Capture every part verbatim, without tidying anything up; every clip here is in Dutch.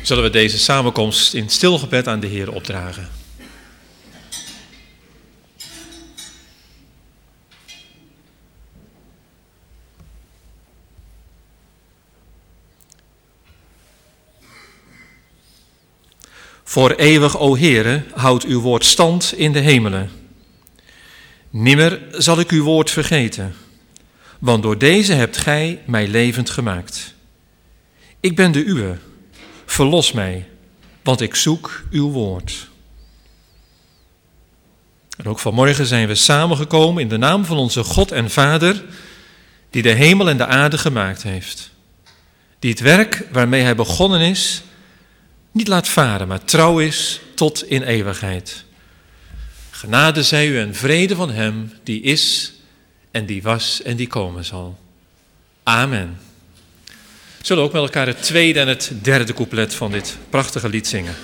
zullen we deze samenkomst in stil gebed aan de Heer opdragen. Voor eeuwig, o Heere, houdt uw woord stand in de hemelen. Nimmer zal ik uw woord vergeten, want door deze hebt gij mij levend gemaakt. Ik ben de uwe, verlos mij, want ik zoek uw woord. En ook vanmorgen zijn we samengekomen in de naam van onze God en Vader, die de hemel en de aarde gemaakt heeft. Die het werk waarmee hij begonnen is, niet laat varen, maar trouw is tot in eeuwigheid. Genade zij u en vrede van hem, die is en die was en die komen zal. Amen. Zullen we ook met elkaar het tweede en het derde couplet van dit prachtige lied zingen.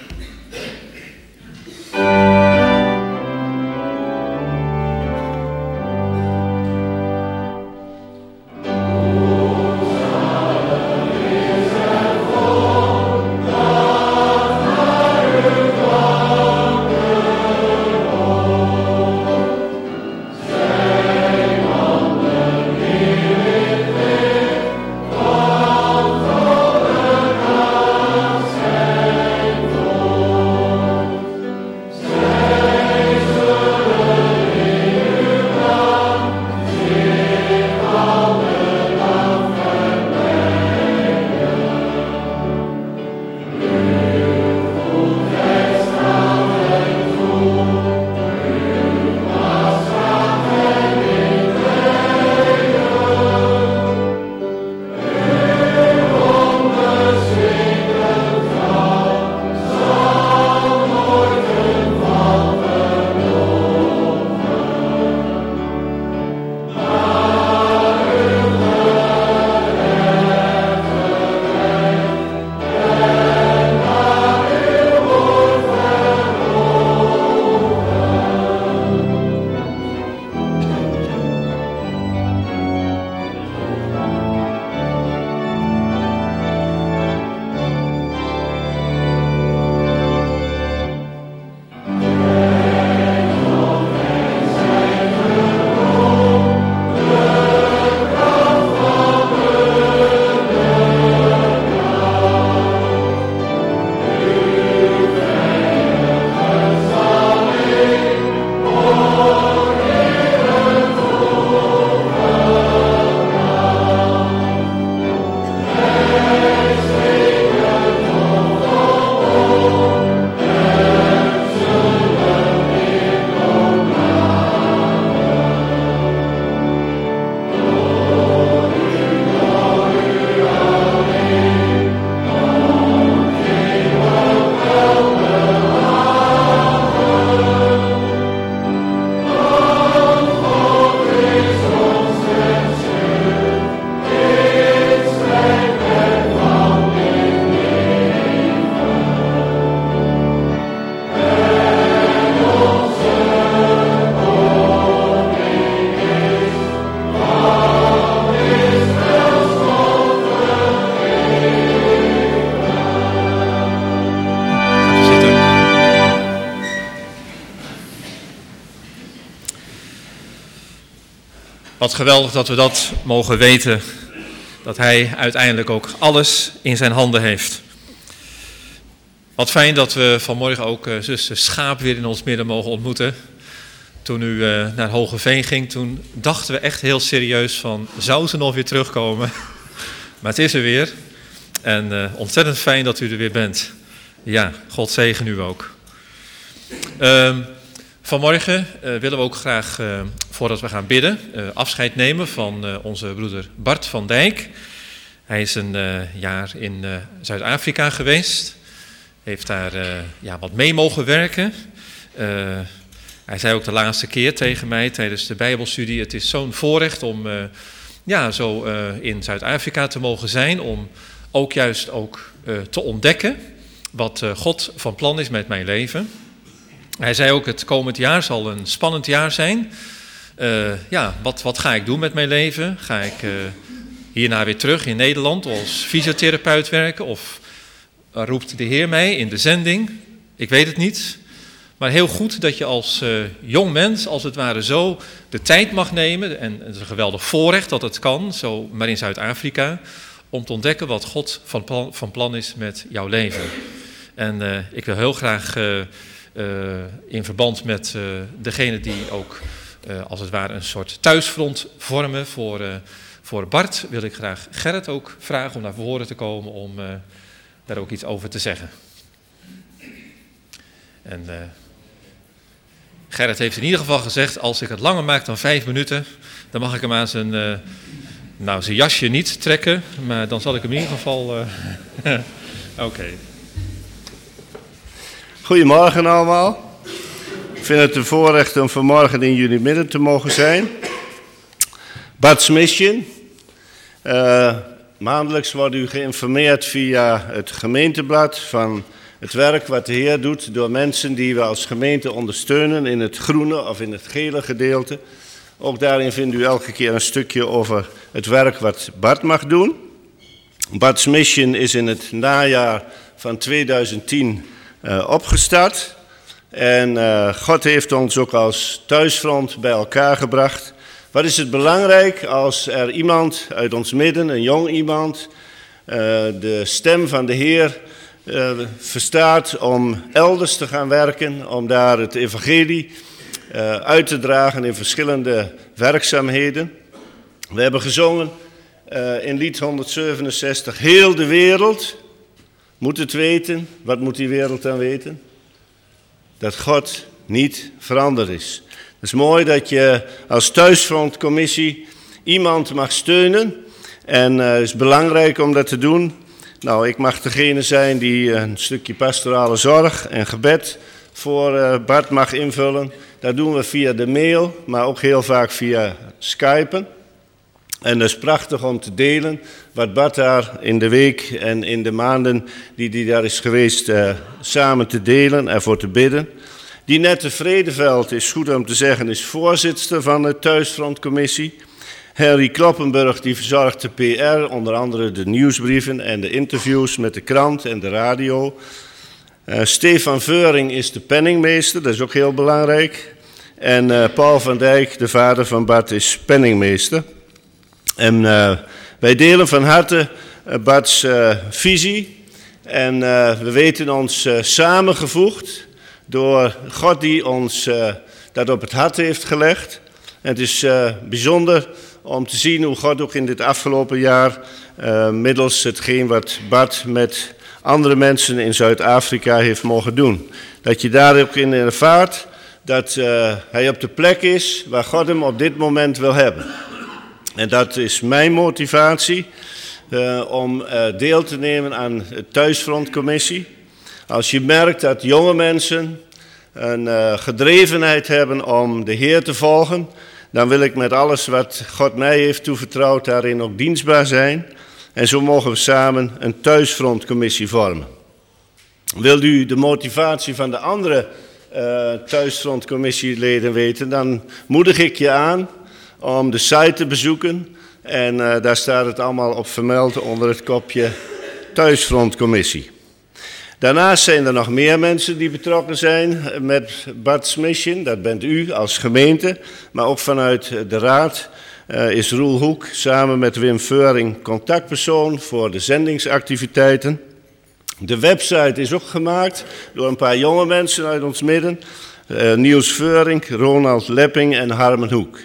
Wat geweldig dat we dat mogen weten, dat hij uiteindelijk ook alles in zijn handen heeft. Wat fijn dat we vanmorgen ook uh, zuster Schaap weer in ons midden mogen ontmoeten. Toen u uh, naar Hogeveen ging, toen dachten we echt heel serieus van, zou ze nog weer terugkomen? Maar het is er weer. En uh, ontzettend fijn dat u er weer bent. Ja, God zegen u ook. Uh, vanmorgen uh, willen we ook graag, uh, voordat we gaan bidden, uh, afscheid nemen van uh, onze broeder Bart van Dijk. Hij is een uh, jaar in uh, Zuid-Afrika geweest. Heeft daar uh, ja, wat mee mogen werken. Uh, hij zei ook de laatste keer tegen mij tijdens de Bijbelstudie, het is zo'n voorrecht om uh, ja, zo uh, in Zuid-Afrika te mogen zijn, om ook juist ook uh, te ontdekken wat uh, God van plan is met mijn leven. Hij zei ook, het komend jaar zal een spannend jaar zijn. Uh, ja, wat, wat ga ik doen met mijn leven? Ga ik uh, hierna weer terug in Nederland als fysiotherapeut werken? Of roept de Heer mij in de zending? Ik weet het niet. Maar heel goed dat je als uh, jong mens, als het ware zo, de tijd mag nemen. En het is een geweldig voorrecht dat het kan, zo maar in Zuid-Afrika. Om te ontdekken wat God van plan, van plan is met jouw leven. En uh, ik wil heel graag uh, uh, in verband met uh, degene die ook uh, als het ware een soort thuisfront vormen voor, uh, voor Bart. Wil ik graag Gerrit ook vragen om naar voren te komen om uh, daar ook iets over te zeggen. En uh, Gerrit heeft in ieder geval gezegd, als ik het langer maak dan vijf minuten, dan mag ik hem aan zijn, uh, nou, zijn jasje niet trekken, maar dan zal ik hem in ieder geval... Uh, Oké. Okay. Goedemorgen allemaal. Ik vind het een voorrecht om vanmorgen in jullie midden te mogen zijn. Bart's Mission. Uh, maandelijks wordt u geïnformeerd via het gemeenteblad van het werk wat de Heer doet door mensen die we als gemeente ondersteunen in het groene of in het gele gedeelte. Ook daarin vindt u elke keer een stukje over het werk wat Bart mag doen. Bart's Mission is in het najaar van tweeduizend tien uh, opgestart. En uh, God heeft ons ook als thuisfront bij elkaar gebracht. Wat is het belangrijk als er iemand uit ons midden, een jong iemand, uh, de stem van de Heer uh, verstaat om elders te gaan werken, om daar het evangelie uh, uit te dragen in verschillende werkzaamheden. We hebben gezongen uh, in lied honderdzevenenzestig, heel de wereld moet het weten. Wat moet die wereld dan weten? Dat God niet veranderd is. Het is mooi dat je als thuisfrontcommissie iemand mag steunen. En het uh, is belangrijk om dat te doen. Nou, ik mag degene zijn die een stukje pastorale zorg en gebed voor uh, Bart mag invullen. Dat doen we via de mail, maar ook heel vaak via Skypen. En dat is prachtig om te delen wat Bart daar in de week en in de maanden die hij daar is geweest uh, samen te delen en voor te bidden. Dinette Vredeveld, is goed om te zeggen, is voorzitter van de thuisfrontcommissie. Henry Kloppenburg die verzorgt de P R, onder andere de nieuwsbrieven en de interviews met de krant en de radio. Uh, Stefan Veuring is de penningmeester, dat is ook heel belangrijk. En uh, Paul van Dijk, de vader van Bart, is penningmeester. En uh, wij delen van harte uh, Bart's uh, visie. En uh, we weten ons uh, samengevoegd door God die ons uh, dat op het hart heeft gelegd. En het is uh, bijzonder om te zien hoe God ook in dit afgelopen jaar, uh, middels hetgeen wat Bart met andere mensen in Zuid-Afrika heeft mogen doen. Dat je daar ook in ervaart dat uh, hij op de plek is waar God hem op dit moment wil hebben. En dat is mijn motivatie uh, om uh, deel te nemen aan de thuisfrontcommissie. Als je merkt dat jonge mensen een uh, gedrevenheid hebben om de Heer te volgen, dan wil ik met alles wat God mij heeft toevertrouwd daarin ook dienstbaar zijn. En zo mogen we samen een thuisfrontcommissie vormen. Wilt u de motivatie van de andere uh, thuisfrontcommissieleden weten, dan moedig ik je aan om de site te bezoeken. En uh, daar staat het allemaal op vermeld onder het kopje thuisfrontcommissie. Daarnaast zijn er nog meer mensen die betrokken zijn met Bart's Mission. Dat bent u als gemeente, maar ook vanuit de raad uh, is Roel Hoek samen met Wim Veuring contactpersoon voor de zendingsactiviteiten. De website is ook gemaakt door een paar jonge mensen uit ons midden. Uh, Niels Veuring, Ronald Lepping en Harmen Hoek.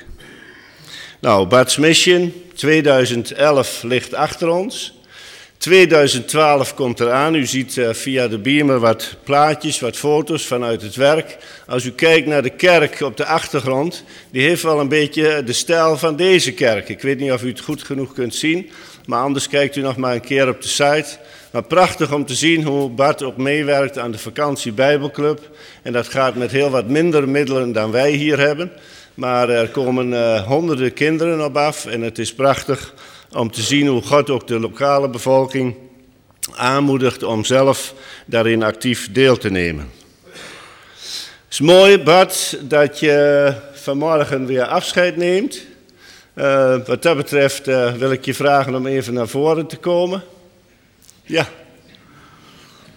Nou, Bart's Mission tweeduizend elf ligt achter ons. tweeduizend twaalf komt eraan. U ziet uh, via de beamer wat plaatjes, wat foto's vanuit het werk. Als u kijkt naar de kerk op de achtergrond, die heeft wel een beetje de stijl van deze kerk. Ik weet niet of u het goed genoeg kunt zien, maar anders kijkt u nog maar een keer op de site. Maar prachtig om te zien hoe Bart ook meewerkt aan de Vakantie Bijbelclub. En dat gaat met heel wat minder middelen dan wij hier hebben. Maar er komen uh, honderden kinderen op af en het is prachtig om te zien hoe God ook de lokale bevolking aanmoedigt om zelf daarin actief deel te nemen. Het is mooi, Bart, dat je vanmorgen weer afscheid neemt. Uh, wat dat betreft uh, wil ik je vragen om even naar voren te komen. Ja.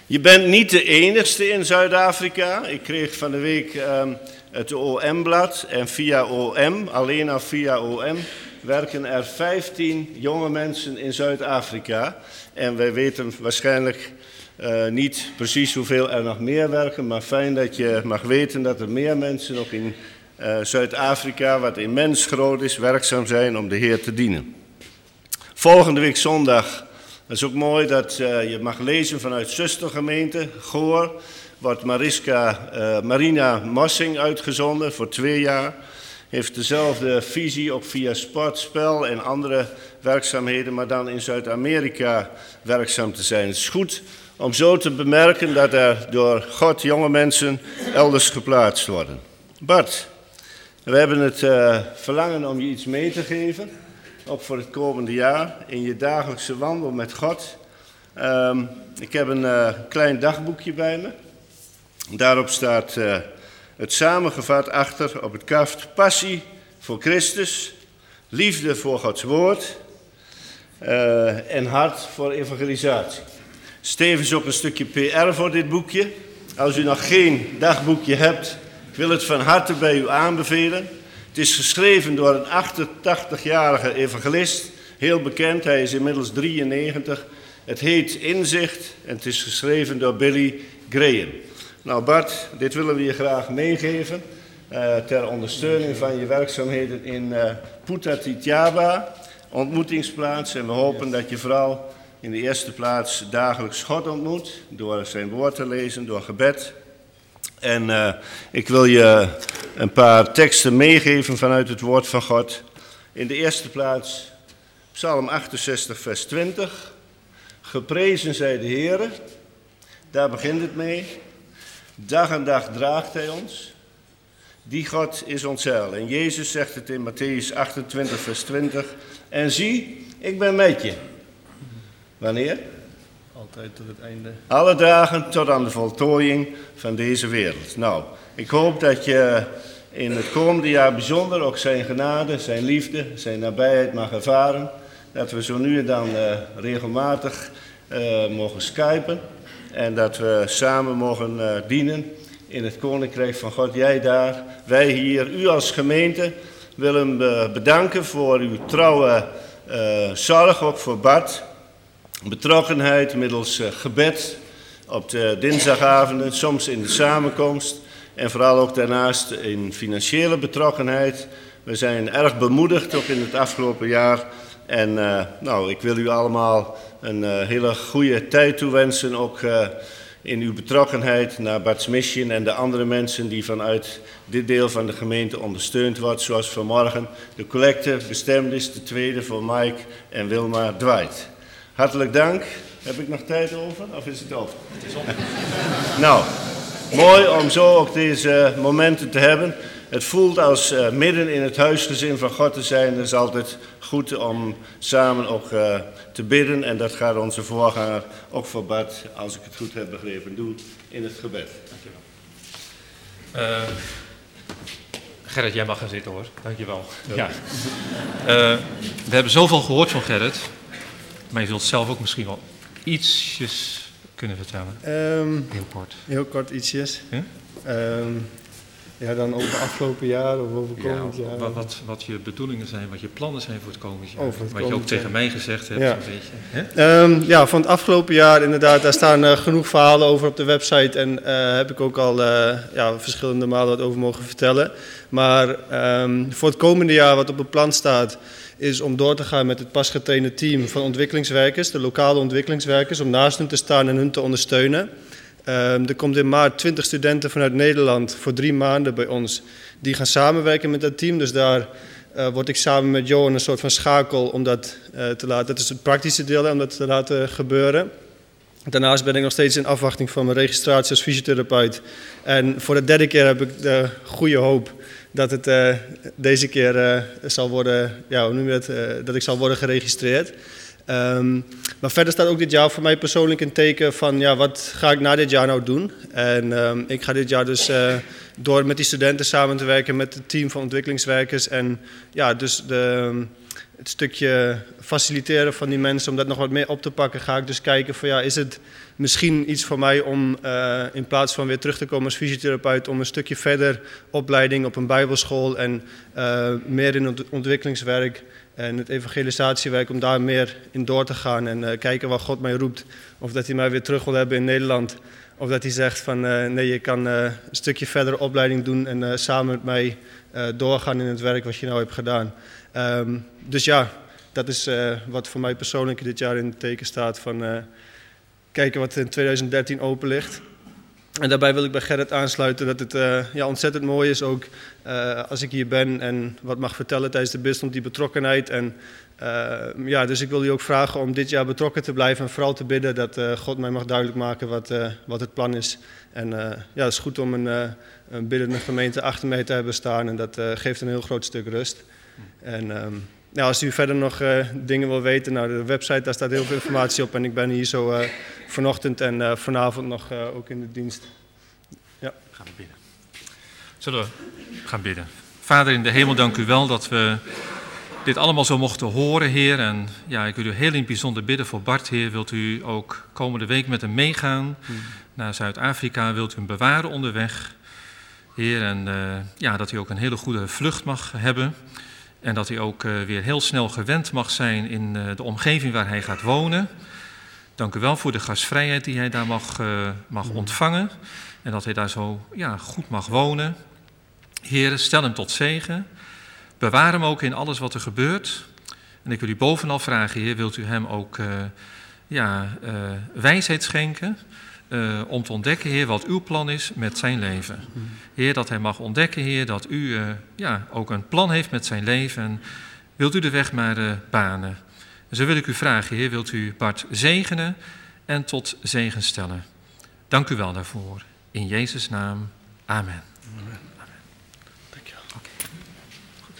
Je bent niet de enigste in Zuid-Afrika. Ik kreeg van de week um, het O M-blad en via O M, alleen al via O M, werken er vijftien jonge mensen in Zuid-Afrika. En wij weten waarschijnlijk uh, niet precies hoeveel er nog meer werken, maar fijn dat je mag weten dat er meer mensen ook in uh, Zuid-Afrika, wat immens groot is, werkzaam zijn om de Heer te dienen. Volgende week zondag. Het is ook mooi dat uh, je mag lezen vanuit zustergemeente Goor. Wordt Mariska, uh, Marina Mossing uitgezonden voor twee jaar. Heeft dezelfde visie, ook via sport, spel en andere werkzaamheden, maar dan in Zuid-Amerika werkzaam te zijn. Het is goed om zo te bemerken dat er door God jonge mensen elders geplaatst worden. Bart, we hebben het uh, verlangen om je iets mee te geven. Ook voor het komende jaar, in je dagelijkse wandel met God. Um, ik heb een uh, klein dagboekje bij me. Daarop staat uh, het samengevat achter op het kaft: passie voor Christus, liefde voor Gods woord uh, en hart voor evangelisatie. Stevens ook een stukje P R voor dit boekje. Als u nog geen dagboekje hebt, ik wil het van harte bij u aanbevelen. Het is geschreven door een achtentachtigjarige evangelist, heel bekend, hij is inmiddels drieënnegentig. Het heet Inzicht en het is geschreven door Billy Graham. Nou Bart, dit willen we je graag meegeven uh, ter ondersteuning van je werkzaamheden in uh, Putatitiaba, ontmoetingsplaats. En we hopen dat je vooral in de eerste plaats dagelijks God ontmoet, door zijn woord te lezen, door gebed. En uh, ik wil je een paar teksten meegeven vanuit het woord van God. In de eerste plaats Psalm achtenzestig vers twintig. Geprezen zij de Heere. Daar begint het mee. Dag en dag draagt hij ons. Die God is ons heil. En Jezus zegt het in Matthäus achtentwintig vers twintig. En zie, ik ben met je. Wanneer? Altijd tot het einde. Alle dagen tot aan de voltooiing van deze wereld. Nou, ik hoop dat je in het komende jaar bijzonder ook zijn genade, zijn liefde, zijn nabijheid mag ervaren. Dat we zo nu en dan uh, regelmatig uh, mogen skypen. En dat we samen mogen uh, dienen in het Koninkrijk van God. Jij daar, wij hier, u als gemeente willen uh, bedanken voor uw trouwe uh, zorg, ook voor Bart. Betrokkenheid middels uh, gebed op de dinsdagavonden, soms in de samenkomst en vooral ook daarnaast in financiële betrokkenheid. We zijn erg bemoedigd ook in het afgelopen jaar en uh, nou, ik wil u allemaal een uh, hele goede tijd toewensen, ook uh, in uw betrokkenheid naar Bart's Mission en de andere mensen die vanuit dit deel van de gemeente ondersteund wordt, zoals vanmorgen de collecte bestemd is, de tweede voor Mike en Wilma Dwight. Hartelijk dank. Heb ik nog tijd over of is het over? Het is op. Nou, mooi om zo ook deze momenten te hebben. Het voelt als uh, midden in het huisgezin van God te zijn. Het is altijd goed om samen ook uh, te bidden. En dat gaat onze voorganger, ook voor Bart, als ik het goed heb begrepen, doen in het gebed. Dankjewel. Uh, Gerrit, jij mag gaan zitten hoor. Dankjewel. Ja. Uh, we hebben zoveel gehoord van Gerrit. Maar je zult zelf ook misschien wel ietsjes kunnen vertellen. Um, heel kort. Heel kort ietsjes. Huh? Um, ja, dan over het afgelopen jaar of over komend ja, jaar. Wat, wat, wat je bedoelingen zijn, wat je plannen zijn voor het komend jaar. Over het wat je ook tegen mij gezegd hebt. Ja. Een beetje, hè? Um, ja, van het afgelopen jaar inderdaad, daar staan uh, genoeg verhalen over op de website. En uh, heb ik ook al uh, ja, verschillende malen wat over mogen vertellen. Maar um, voor het komende jaar wat op het plan staat, is om door te gaan met het pas getrainde team van ontwikkelingswerkers, de lokale ontwikkelingswerkers, om naast hen te staan en hun te ondersteunen. Um, er komt in maart twintig studenten vanuit Nederland voor drie maanden bij ons. Die gaan samenwerken met dat team. Dus daar uh, word ik samen met Johan een soort van schakel om dat uh, te laten. Dat is het praktische deel om dat te laten gebeuren. Daarnaast ben ik nog steeds in afwachting van mijn registratie als fysiotherapeut. En voor de derde keer heb ik de goede hoop dat het uh, deze keer uh, zal worden, ja, hoe noem je het, uh, dat ik zal worden geregistreerd. Um, maar verder staat ook dit jaar voor mij persoonlijk een teken van, ja, wat ga ik na dit jaar nou doen? En um, ik ga dit jaar dus uh, door met die studenten samen te werken met het team van ontwikkelingswerkers en ja, dus de, het stukje faciliteren van die mensen, om dat nog wat meer op te pakken, ga ik dus kijken van ja, is het misschien iets voor mij om uh, in plaats van weer terug te komen als fysiotherapeut, om een stukje verder opleiding op een bijbelschool en uh, meer in het ontwikkelingswerk en het evangelisatiewerk, om daar meer in door te gaan en uh, kijken waar God mij roept. Of dat hij mij weer terug wil hebben in Nederland. Of dat hij zegt van uh, nee, je kan uh, een stukje verder opleiding doen en uh, samen met mij uh, doorgaan in het werk wat je nou hebt gedaan. Um, dus ja, dat is uh, wat voor mij persoonlijk dit jaar in het teken staat van uh, kijken wat in twintig dertien open ligt. En daarbij wil ik bij Gerrit aansluiten dat het uh, ja, ontzettend mooi is ook uh, als ik hier ben en wat mag vertellen tijdens de bidstond, die betrokkenheid. En uh, ja, dus ik wil u ook vragen om dit jaar betrokken te blijven en vooral te bidden dat uh, God mij mag duidelijk maken wat, uh, wat het plan is. En uh, ja, het is goed om een, uh, een biddende gemeente achter mij te hebben staan en dat uh, geeft een heel groot stuk rust. En um, nou, als u verder nog uh, dingen wil weten, nou, de website, daar staat heel veel informatie op. En ik ben hier zo uh, vanochtend en uh, vanavond nog uh, ook in de dienst. Ja. Gaan we bidden. Zullen we gaan bidden. Vader in de hemel, dank u wel dat we dit allemaal zo mochten horen, Heer. En ja, ik wil u heel in het bijzonder bidden voor Bart, Heer. Wilt u ook komende week met hem meegaan hmm. naar Zuid-Afrika? Wilt u hem bewaren onderweg, Heer? En uh, ja, dat hij ook een hele goede vlucht mag hebben. En dat hij ook uh, weer heel snel gewend mag zijn in uh, de omgeving waar hij gaat wonen. Dank u wel voor de gastvrijheid die hij daar mag, uh, mag ontvangen. En dat hij daar zo ja, goed mag wonen. Heer, stel hem tot zegen. Bewaar hem ook in alles wat er gebeurt. En ik wil u bovenal vragen, Heer, wilt u hem ook uh, ja, uh, wijsheid schenken? Uh, om te ontdekken, Heer, wat uw plan is met zijn leven. Heer, dat hij mag ontdekken, Heer, dat u uh, ja, ook een plan heeft met zijn leven. En wilt u de weg maar uh, banen. En zo wil ik u vragen, Heer, wilt u Bart zegenen en tot zegen stellen. Dank u wel daarvoor. In Jezus' naam. Amen. Amen. Amen. Dank je wel. Okay. Goed.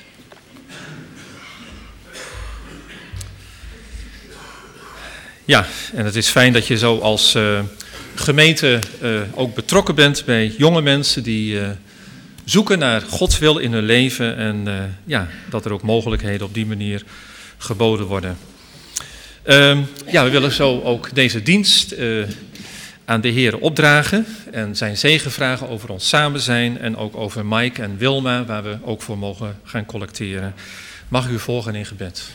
Ja, en het is fijn dat je zo als uh, gemeente uh, ook betrokken bent bij jonge mensen die uh, zoeken naar Gods wil in hun leven. En uh, ja, dat er ook mogelijkheden op die manier geboden worden. Uh, ja, we willen zo ook deze dienst uh, aan de Heer opdragen en zijn zegen vragen over ons samen zijn en ook over Mike en Wilma, waar we ook voor mogen gaan collecteren. Mag ik u volgen in gebed.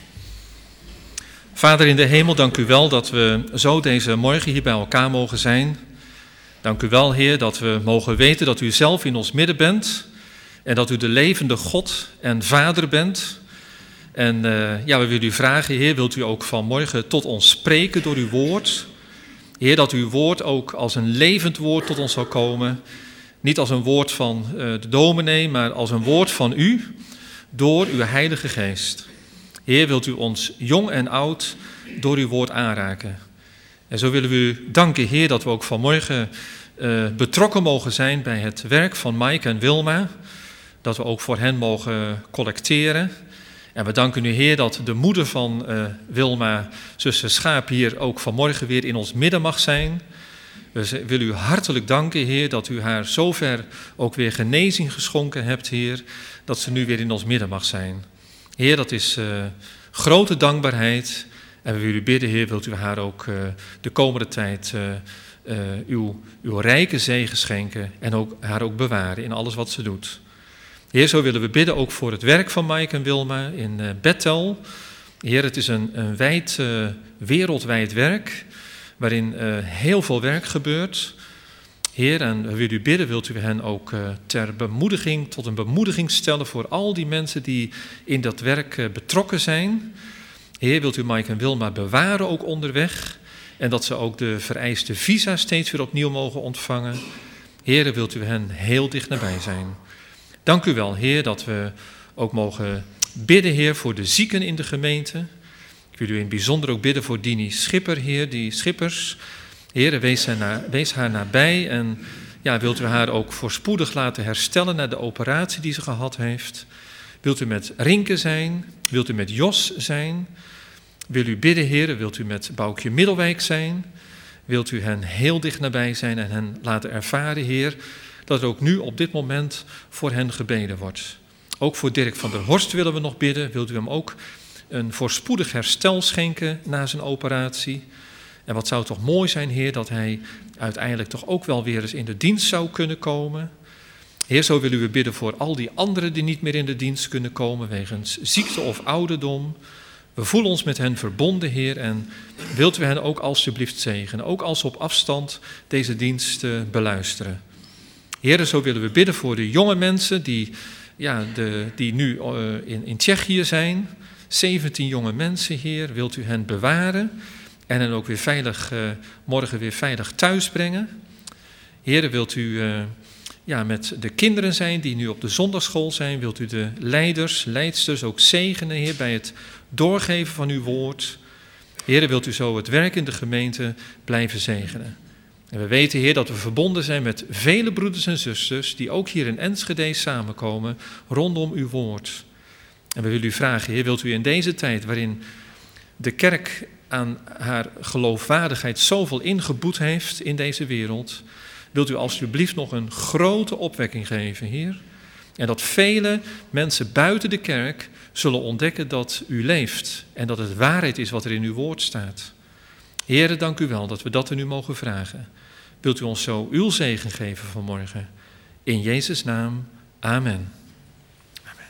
Vader in de hemel, dank u wel dat we zo deze morgen hier bij elkaar mogen zijn. Dank u wel, Heer, dat we mogen weten dat u zelf in ons midden bent en dat u de levende God en Vader bent. En uh, ja, we willen u vragen, Heer, wilt u ook vanmorgen tot ons spreken door uw woord? Heer, dat uw woord ook als een levend woord tot ons zal komen. Niet als een woord van uh, de dominee, maar als een woord van u, door uw Heilige Geest. Heer, wilt u ons jong en oud door uw woord aanraken. En zo willen we u danken, Heer, dat we ook vanmorgen uh, betrokken mogen zijn bij het werk van Mike en Wilma. Dat we ook voor hen mogen collecteren. En we danken u, Heer, dat de moeder van uh, Wilma, zuster Schaap, hier ook vanmorgen weer in ons midden mag zijn. We willen u hartelijk danken, Heer, dat u haar zover ook weer genezing geschonken hebt, Heer, dat ze nu weer in ons midden mag zijn. Heer, dat is uh, grote dankbaarheid. En we willen u bidden, Heer, wilt u haar ook uh, de komende tijd uh, uh, uw, uw rijke zegen schenken en ook, haar ook bewaren in alles wat ze doet. Heer, zo willen we bidden ook voor het werk van Mike en Wilma in uh, Bethel. Heer, het is een, een wijd, uh, wereldwijd werk, waarin uh, heel veel werk gebeurt. Heer, en we willen u bidden, wilt u hen ook uh, ter bemoediging, tot een bemoediging stellen voor al die mensen die in dat werk uh, betrokken zijn. Heer, wilt u Mike en Wilma bewaren ook onderweg en dat ze ook de vereiste visa steeds weer opnieuw mogen ontvangen. Heer, wilt u hen heel dicht nabij zijn. Dank u wel, Heer, dat we ook mogen bidden, Heer, voor de zieken in de gemeente. Ik wil u in het bijzonder ook bidden voor Dini Schipper, Heer, die Schippers. Heer, wees haar, na, wees haar nabij en ja, wilt u haar ook voorspoedig laten herstellen na de operatie die ze gehad heeft. Wilt u met Rinke zijn? Wilt u met Jos zijn? Wil u bidden, Heer, wilt u met Boukje Middelwijk zijn? Wilt u hen heel dicht nabij zijn en hen laten ervaren, Heer, dat er ook nu op dit moment voor hen gebeden wordt. Ook voor Dirk van der Horst willen we nog bidden. Wilt u hem ook een voorspoedig herstel schenken na zijn operatie. En wat zou toch mooi zijn, Heer, dat hij uiteindelijk toch ook wel weer eens in de dienst zou kunnen komen. Heer, zo willen we bidden voor al die anderen die niet meer in de dienst kunnen komen wegens ziekte of ouderdom. We voelen ons met hen verbonden, Heer, en wilt u hen ook alsjeblieft zegenen, ook als ze op afstand deze dienst uh, beluisteren. Heer, zo willen we bidden voor de jonge mensen die, ja, de, die nu uh, in, in Tsjechië zijn. zeventien jonge mensen, Heer, wilt u hen bewaren en hen ook weer veilig, uh, morgen weer veilig thuis brengen. Heer, wilt u uh, ja, met de kinderen zijn die nu op de zondagschool zijn, wilt u de leiders, leidsters ook zegenen, Heer, bij het doorgeven van uw woord. Heer, wilt u zo het werk in de gemeente blijven zegenen. En we weten, Heer, dat we verbonden zijn met vele broeders en zusters die ook hier in Enschede samenkomen rondom uw woord. En we willen u vragen, Heer, wilt u in deze tijd waarin de kerk aan haar geloofwaardigheid zoveel ingeboet heeft in deze wereld, wilt u alsjeblieft nog een grote opwekking geven, Heer. En dat vele mensen buiten de kerk zullen ontdekken dat u leeft en dat het waarheid is wat er in uw woord staat. Heere, dank u wel dat we dat er nu mogen vragen. Wilt u ons zo uw zegen geven vanmorgen? In Jezus' naam, amen. Amen.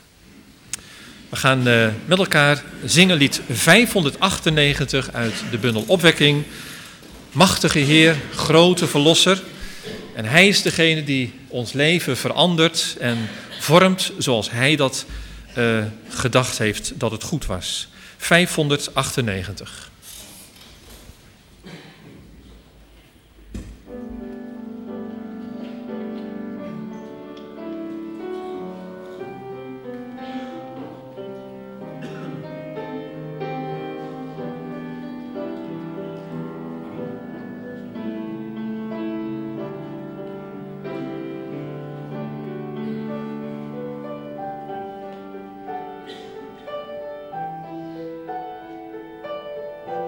We gaan uh, met elkaar zingen lied vijfhonderdachtennegentig uit de bundel Opwekking. Machtige Heer, grote Verlosser. En Hij is degene die ons leven verandert en vormt zoals Hij dat uh, gedacht heeft dat het goed was. vijfhonderdachtennegentig. Thank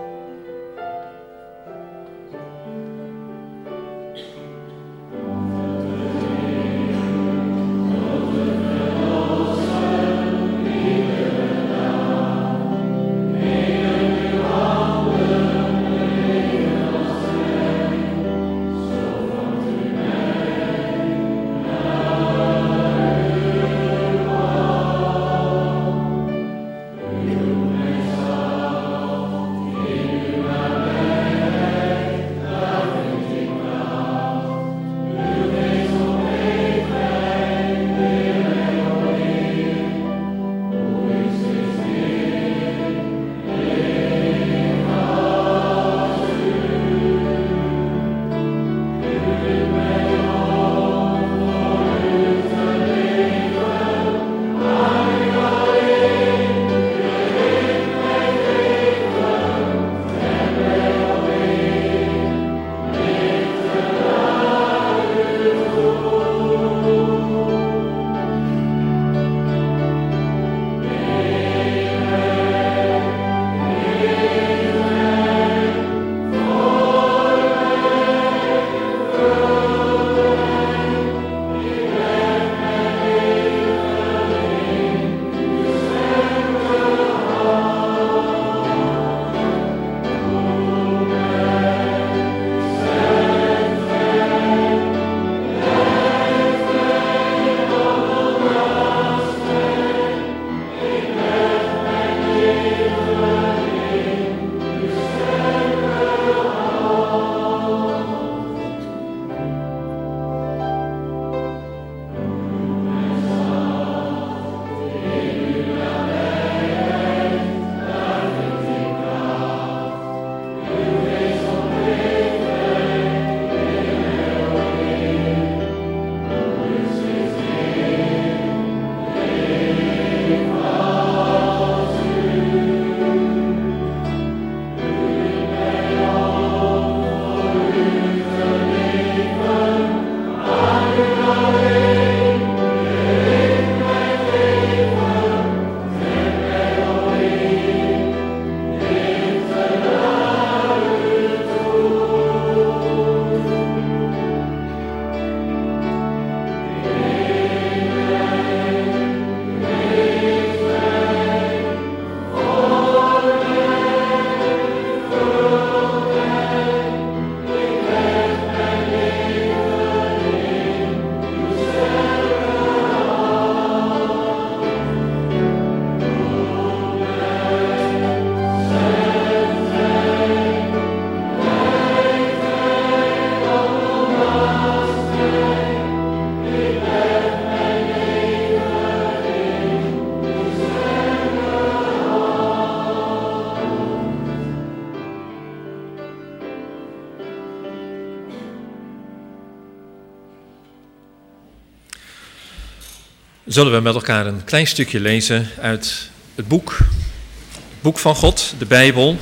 zullen we met elkaar een klein stukje lezen uit het boek, het boek van God, de Bijbel.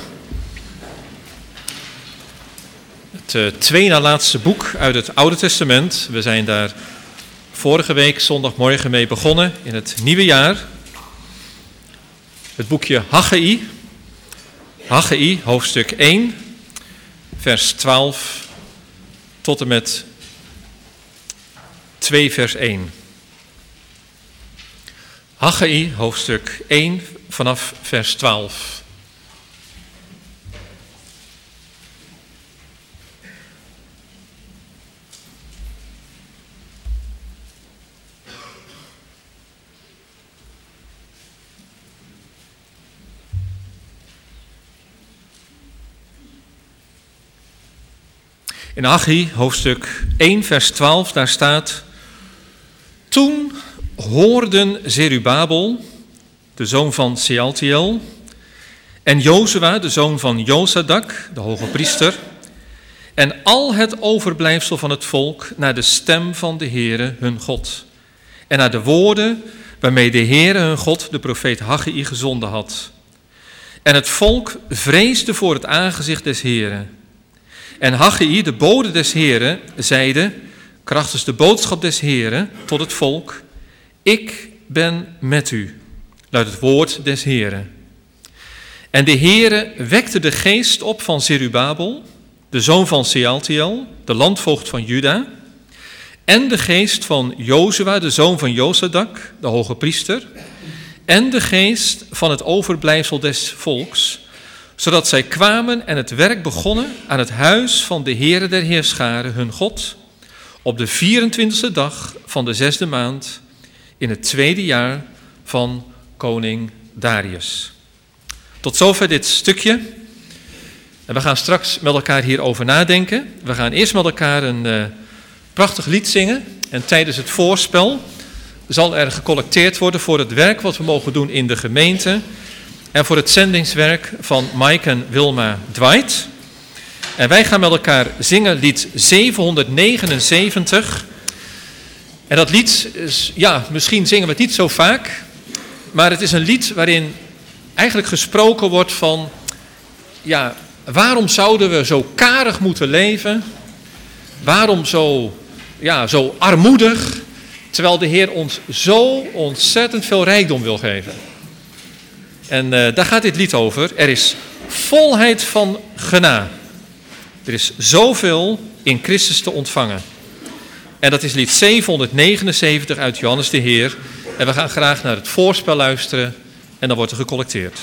Het uh, twee na laatste boek uit het Oude Testament. We zijn daar vorige week zondagmorgen mee begonnen in het nieuwe jaar. Het boekje Haggai, Haggai, hoofdstuk één, vers twaalf tot en met twee vers één. Haggai, hoofdstuk één, vanaf vers twaalf. In Haggai, hoofdstuk één, vers twaalf, daar staat: Toen hoorden Zerubabel, de zoon van Sealtiel, en Jozua, de zoon van Josadak, de hoge priester, en al het overblijfsel van het volk naar de stem van de Heere hun God, en naar de woorden waarmee de Heere hun God de profeet Haggai gezonden had. En het volk vreesde voor het aangezicht des Heeren. En Haggai, de bode des Heeren, zeide, krachtens de boodschap des Heeren tot het volk: Ik ben met u, luidt het woord des Heeren. En de Heere wekte de geest op van Zerubabel, de zoon van Sealtiel, de landvoogd van Juda, en de geest van Jozua, de zoon van Josadak, de hoge priester, en de geest van het overblijfsel des volks, zodat zij kwamen en het werk begonnen aan het huis van de Heere der Heerscharen, hun God, op de vierentwintigste dag van de zesde maand, in het tweede jaar van koning Darius. Tot zover dit stukje. En we gaan straks met elkaar hierover nadenken. We gaan eerst met elkaar een uh, prachtig lied zingen. En tijdens het voorspel zal er gecollecteerd worden voor het werk wat we mogen doen in de gemeente. En voor het zendingswerk van Mike en Wilma Dwight. En wij gaan met elkaar zingen lied zevenhonderdnegenenzeventig. En dat lied is, ja, misschien zingen we het niet zo vaak. Maar het is een lied waarin eigenlijk gesproken wordt van, ja, waarom zouden we zo karig moeten leven? Waarom zo, ja, zo armoedig? Terwijl de Heer ons zo ontzettend veel rijkdom wil geven. En uh, daar gaat dit lied over. Er is volheid van genade. Er is zoveel in Christus te ontvangen. En dat is lied zevenhonderdnegenenzeventig uit Johannes de Heer. En we gaan graag naar het voorspel luisteren en dan wordt er gecollecteerd.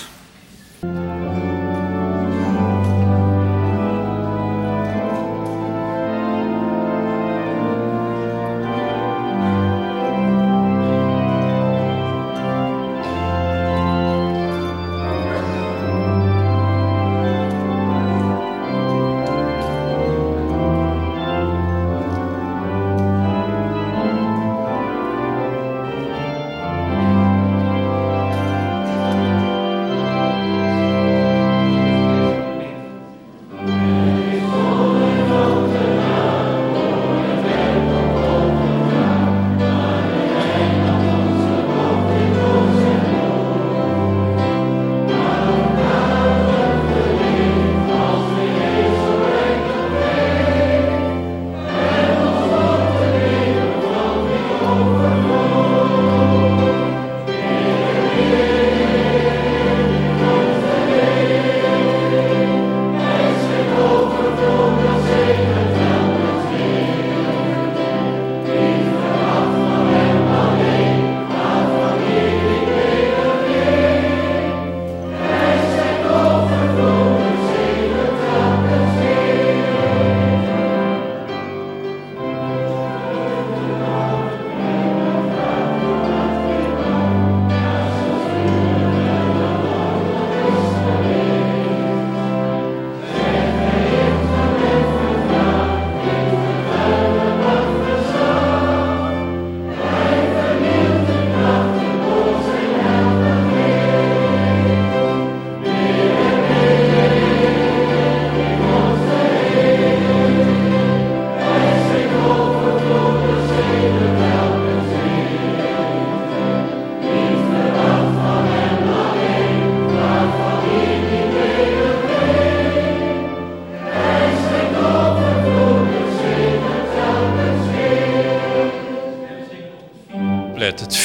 Thank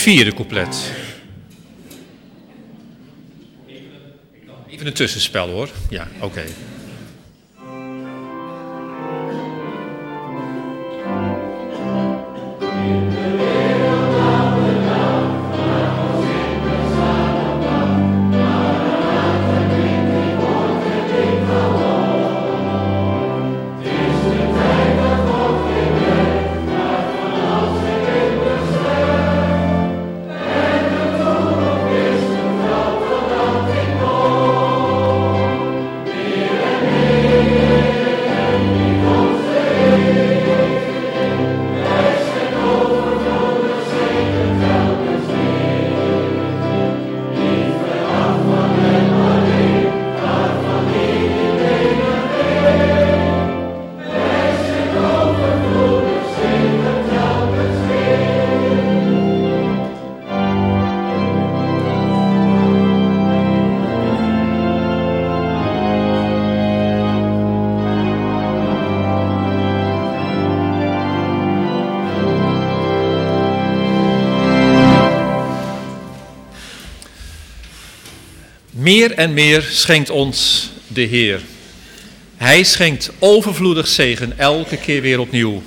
vierde couplet. Even een tussenspel hoor. Ja, oké. Okay. Meer en meer schenkt ons de Heer. Hij schenkt overvloedig zegen elke keer weer opnieuw.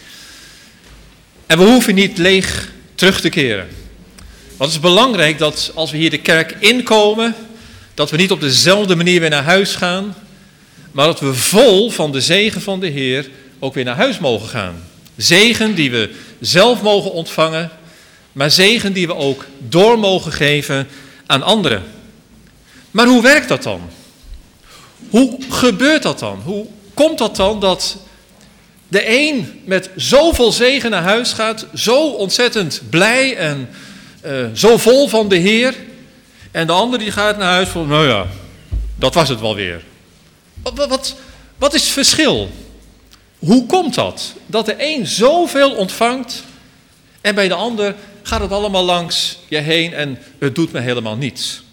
En we hoeven niet leeg terug te keren. Want het is belangrijk dat als we hier de kerk inkomen, dat we niet op dezelfde manier weer naar huis gaan, maar dat we vol van de zegen van de Heer ook weer naar huis mogen gaan. Zegen die we zelf mogen ontvangen, maar zegen die we ook door mogen geven aan anderen. Maar hoe werkt dat dan? Hoe gebeurt dat dan? Hoe komt dat dan dat de een met zoveel zegen naar huis gaat, zo ontzettend blij en uh, zo vol van de Heer, en de ander die gaat naar huis van, nou ja, dat was het wel weer. Wat, wat, wat is het verschil? Hoe komt dat? Dat de een zoveel ontvangt en bij de ander gaat het allemaal langs je heen en het doet me helemaal niets.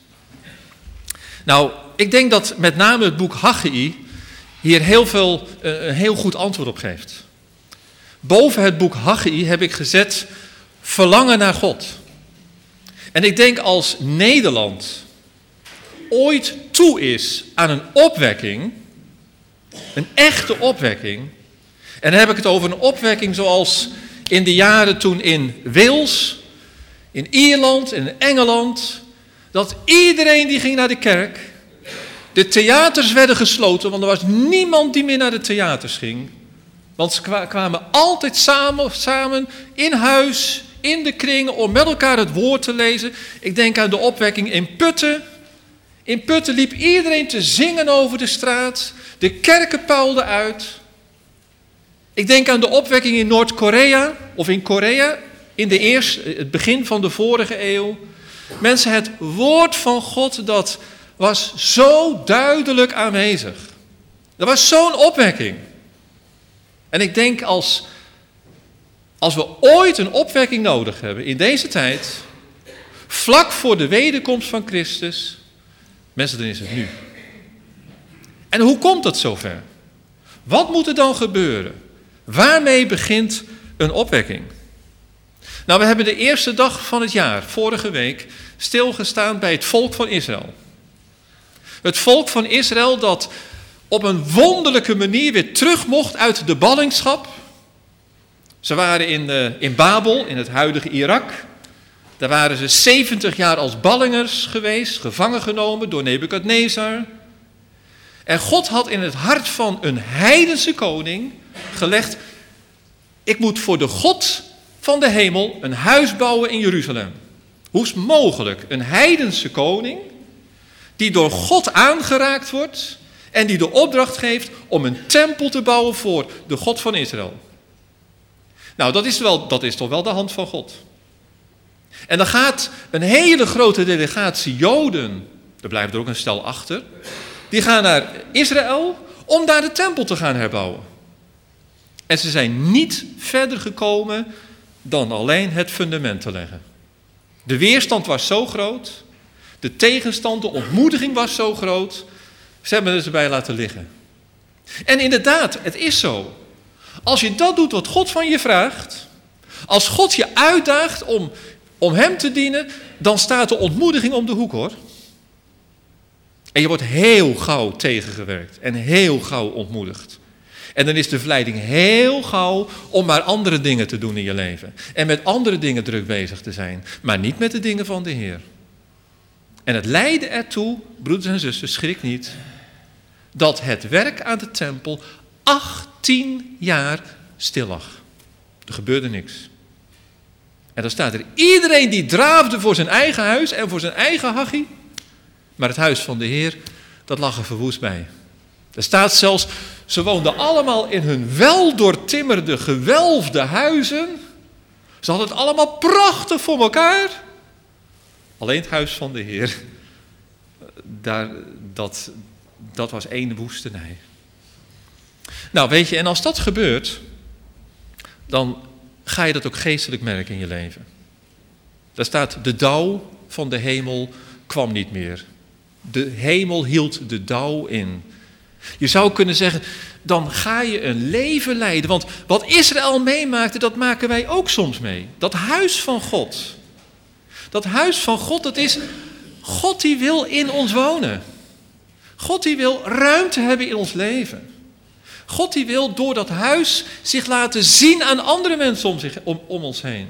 Nou, ik denk dat met name het boek Haggai hier heel veel, uh, een heel goed antwoord op geeft. Boven het boek Haggai heb ik gezet verlangen naar God. En ik denk als Nederland ooit toe is aan een opwekking, een echte opwekking, en dan heb ik het over een opwekking zoals in de jaren toen in Wales, in Ierland, in Engeland, dat iedereen die ging naar de kerk, de theaters werden gesloten, want er was niemand die meer naar de theaters ging. Want ze kwamen altijd samen, samen in huis, in de kringen, om met elkaar het woord te lezen. Ik denk aan de opwekking in Putten. In Putten liep iedereen te zingen over de straat. De kerken puilden uit. Ik denk aan de opwekking in Noord-Korea, of in Korea, in de eerste, het begin van de vorige eeuw. Mensen, het woord van God, dat was zo duidelijk aanwezig. Er was zo'n opwekking. En ik denk als, als we ooit een opwekking nodig hebben in deze tijd, vlak voor de wederkomst van Christus, mensen, dan is het nu. En hoe komt dat zover? Wat moet er dan gebeuren? Waarmee begint een opwekking? Nou, we hebben de eerste dag van het jaar, vorige week, stilgestaan bij het volk van Israël. Het volk van Israël dat op een wonderlijke manier weer terug mocht uit de ballingschap. Ze waren in, uh, in Babel, in het huidige Irak. Daar waren ze zeventig jaar als ballingers geweest, gevangen genomen door Nebukadnezar. En God had in het hart van een heidense koning gelegd, ik moet voor de God van de hemel een huis bouwen in Jeruzalem. Hoe is het mogelijk? Een heidense koning die door God aangeraakt wordt en die de opdracht geeft om een tempel te bouwen voor de God van Israël. Nou, dat is, wel, dat is toch wel de hand van God. En dan gaat een hele grote delegatie Joden, er blijft er ook een stel achter, die gaan naar Israël om daar de tempel te gaan herbouwen. En ze zijn niet verder gekomen dan alleen het fundament te leggen. De weerstand was zo groot, de tegenstand, de ontmoediging was zo groot, ze hebben het erbij laten liggen. En inderdaad, het is zo. Als je dat doet wat God van je vraagt, als God je uitdaagt om om hem te dienen, dan staat de ontmoediging om de hoek, hoor. En je wordt heel gauw tegengewerkt en heel gauw ontmoedigd. En dan is de verleiding heel gauw om maar andere dingen te doen in je leven. En met andere dingen druk bezig te zijn, maar niet met de dingen van de Heer. En het leidde ertoe, broeders en zusters, schrik niet, dat het werk aan de tempel achttien jaar stil lag. Er gebeurde niks. En dan staat er, iedereen die draafde voor zijn eigen huis en voor zijn eigen hachie, maar het huis van de Heer, dat lag er verwoest bij. Er staat zelfs, ze woonden allemaal in hun weldoortimmerde, gewelfde huizen. Ze hadden het allemaal prachtig voor elkaar. Alleen het huis van de Heer, daar, dat, dat was één woestenij. Nou, weet je, en als dat gebeurt, dan ga je dat ook geestelijk merken in je leven. Daar staat, de dauw van de hemel kwam niet meer. De hemel hield de dauw in. Je zou kunnen zeggen, dan ga je een leven leiden. Want wat Israël meemaakte, dat maken wij ook soms mee. Dat huis van God. Dat huis van God, dat is, God die wil in ons wonen. God die wil ruimte hebben in ons leven. God die wil door dat huis zich laten zien aan andere mensen om, zich, om, om ons heen.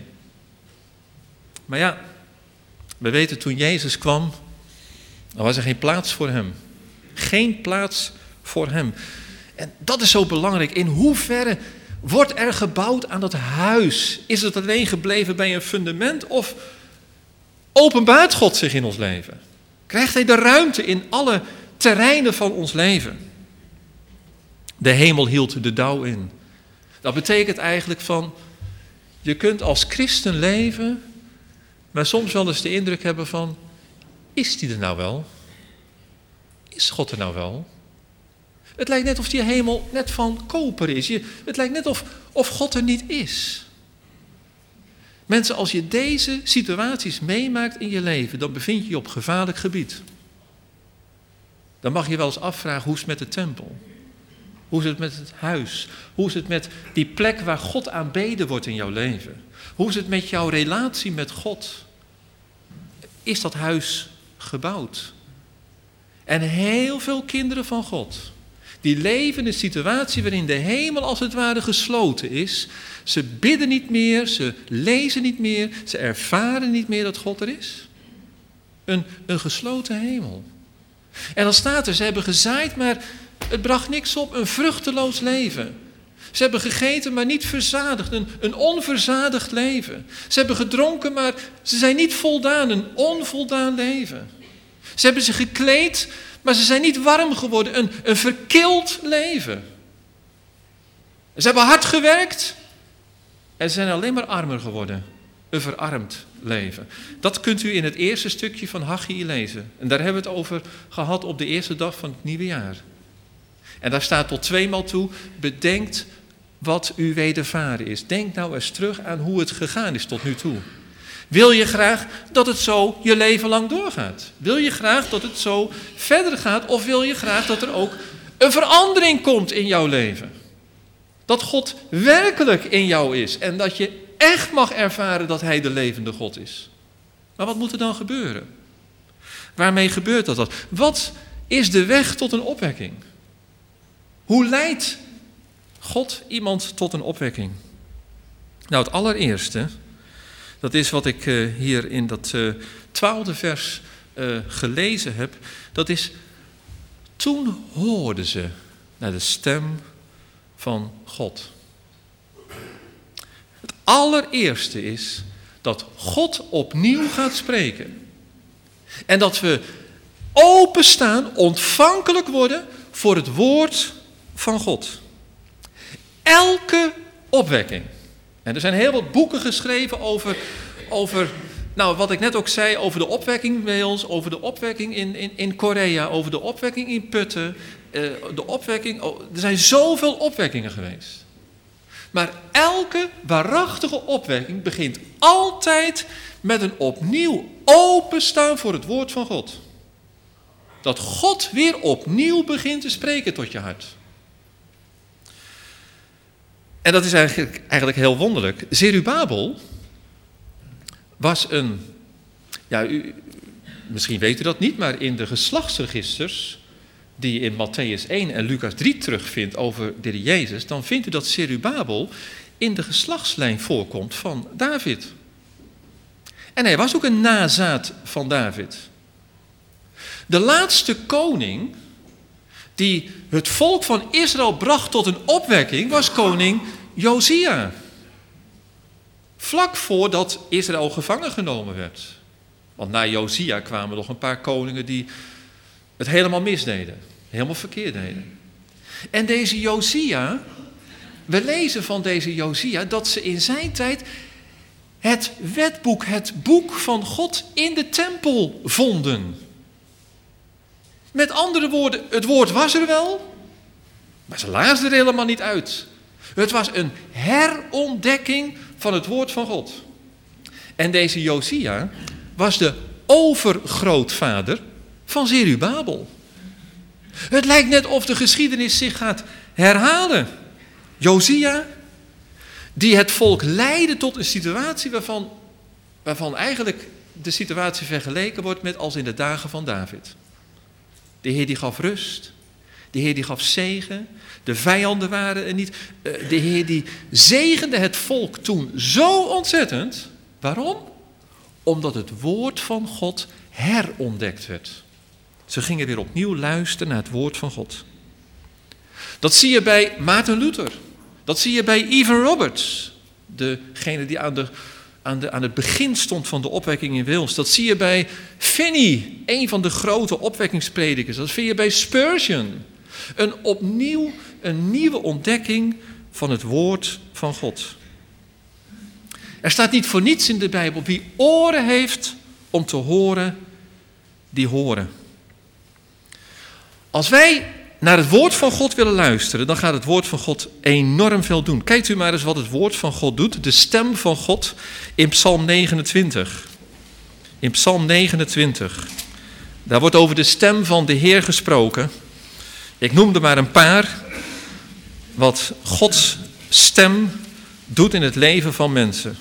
Maar ja, we weten toen Jezus kwam, dan was er geen plaats voor hem. Geen plaats voor hem. En dat is zo belangrijk. In hoeverre wordt er gebouwd aan dat huis? Is het alleen gebleven bij een fundament of openbaart God zich in ons leven? Krijgt hij de ruimte in alle terreinen van ons leven? De hemel hield de dauw in. Dat betekent eigenlijk van, je kunt als christen leven, maar soms wel eens de indruk hebben van, is die er nou wel? Is God er nou wel? Het lijkt net of die hemel net van koper is. Je, het lijkt net of, of God er niet is. Mensen, als je deze situaties meemaakt in je leven, dan bevind je je op gevaarlijk gebied. Dan mag je wel eens afvragen, hoe is het met de tempel? Hoe is het met het huis? Hoe is het met die plek waar God aanbeden wordt in jouw leven? Hoe is het met jouw relatie met God? Is dat huis gebouwd? En heel veel kinderen van God, die leven in een situatie waarin de hemel als het ware gesloten is. Ze bidden niet meer, ze lezen niet meer, ze ervaren niet meer dat God er is. Een, een gesloten hemel. En dan staat er, ze hebben gezaaid, maar het bracht niks op, een vruchteloos leven. Ze hebben gegeten, maar niet verzadigd, een, een onverzadigd leven. Ze hebben gedronken, maar ze zijn niet voldaan, een onvoldaan leven. Ze hebben zich gekleed, maar ze zijn niet warm geworden, een, een verkild leven. Ze hebben hard gewerkt en ze zijn alleen maar armer geworden, een verarmd leven. Dat kunt u in het eerste stukje van Haggai lezen. En daar hebben we het over gehad op de eerste dag van het nieuwe jaar. En daar staat tot tweemaal toe, bedenkt wat u wedervaren is. Denk nou eens terug aan hoe het gegaan is tot nu toe. Wil je graag dat het zo je leven lang doorgaat? Wil je graag dat het zo verder gaat? Of wil je graag dat er ook een verandering komt in jouw leven? Dat God werkelijk in jou is en dat je echt mag ervaren dat hij de levende God is. Maar wat moet er dan gebeuren? Waarmee gebeurt dat dan? Wat is de weg tot een opwekking? Hoe leidt God iemand tot een opwekking? Nou, het allereerste, dat is wat ik uh, hier in dat uh, twaalfde vers uh, gelezen heb. Dat is, toen hoorden ze naar de stem van God. Het allereerste is dat God opnieuw gaat spreken. En dat we openstaan, ontvankelijk worden voor het woord van God. Elke opwekking. En er zijn heel wat boeken geschreven over, over nou, wat ik net ook zei, over de opwekking in Wales, over de opwekking in, in, in Korea, over de opwekking in Putten, uh, de opwekking, oh, er zijn zoveel opwekkingen geweest. Maar elke waarachtige opwekking begint altijd met een opnieuw openstaan voor het woord van God. Dat God weer opnieuw begint te spreken tot je hart. En dat is eigenlijk, eigenlijk heel wonderlijk. Zerubabel was een, ja, u, misschien weet u dat niet, maar in de geslachtsregisters die je in Mattheüs één en Lucas drie terugvindt over de Heer Jezus, dan vindt u dat Zerubabel in de geslachtslijn voorkomt van David. En hij was ook een nazaat van David. De laatste koning die het volk van Israël bracht tot een opwekking was koning Josia. Vlak voordat Israël gevangen genomen werd. Want na Josia kwamen nog een paar koningen die het helemaal misdeden. Helemaal verkeerd deden. En deze Josia, we lezen van deze Josia dat ze in zijn tijd het wetboek, het boek van God in de tempel vonden. Met andere woorden, het woord was er wel, maar ze lazen er helemaal niet uit. Het was een herontdekking van het woord van God. En deze Josia was de overgrootvader van Zerubabel. Het lijkt net of de geschiedenis zich gaat herhalen. Josia, die het volk leidde tot een situatie waarvan, waarvan eigenlijk de situatie vergeleken wordt met als in de dagen van David. De Heer die gaf rust, de Heer die gaf zegen, de vijanden waren er niet. De Heer die zegende het volk toen zo ontzettend. Waarom? Omdat het woord van God herontdekt werd. Ze gingen weer opnieuw luisteren naar het woord van God. Dat zie je bij Maarten Luther. Dat zie je bij Evan Roberts. Degene die aan, de, aan, de, aan het begin stond van de opwekking in Wales. Dat zie je bij Finney, een van de grote opwekkingspredikers. Dat vind je bij Spurgeon. Een opnieuw, een nieuwe ontdekking van het woord van God. Er staat niet voor niets in de Bijbel. Wie oren heeft om te horen, die horen. Als wij naar het woord van God willen luisteren, dan gaat het woord van God enorm veel doen. Kijkt u maar eens wat het woord van God doet. De stem van God in Psalm negenentwintig. In Psalm negenentwintig. Daar wordt over de stem van de Heer gesproken. Ik noem er maar een paar. Wat Gods stem doet in het leven van mensen.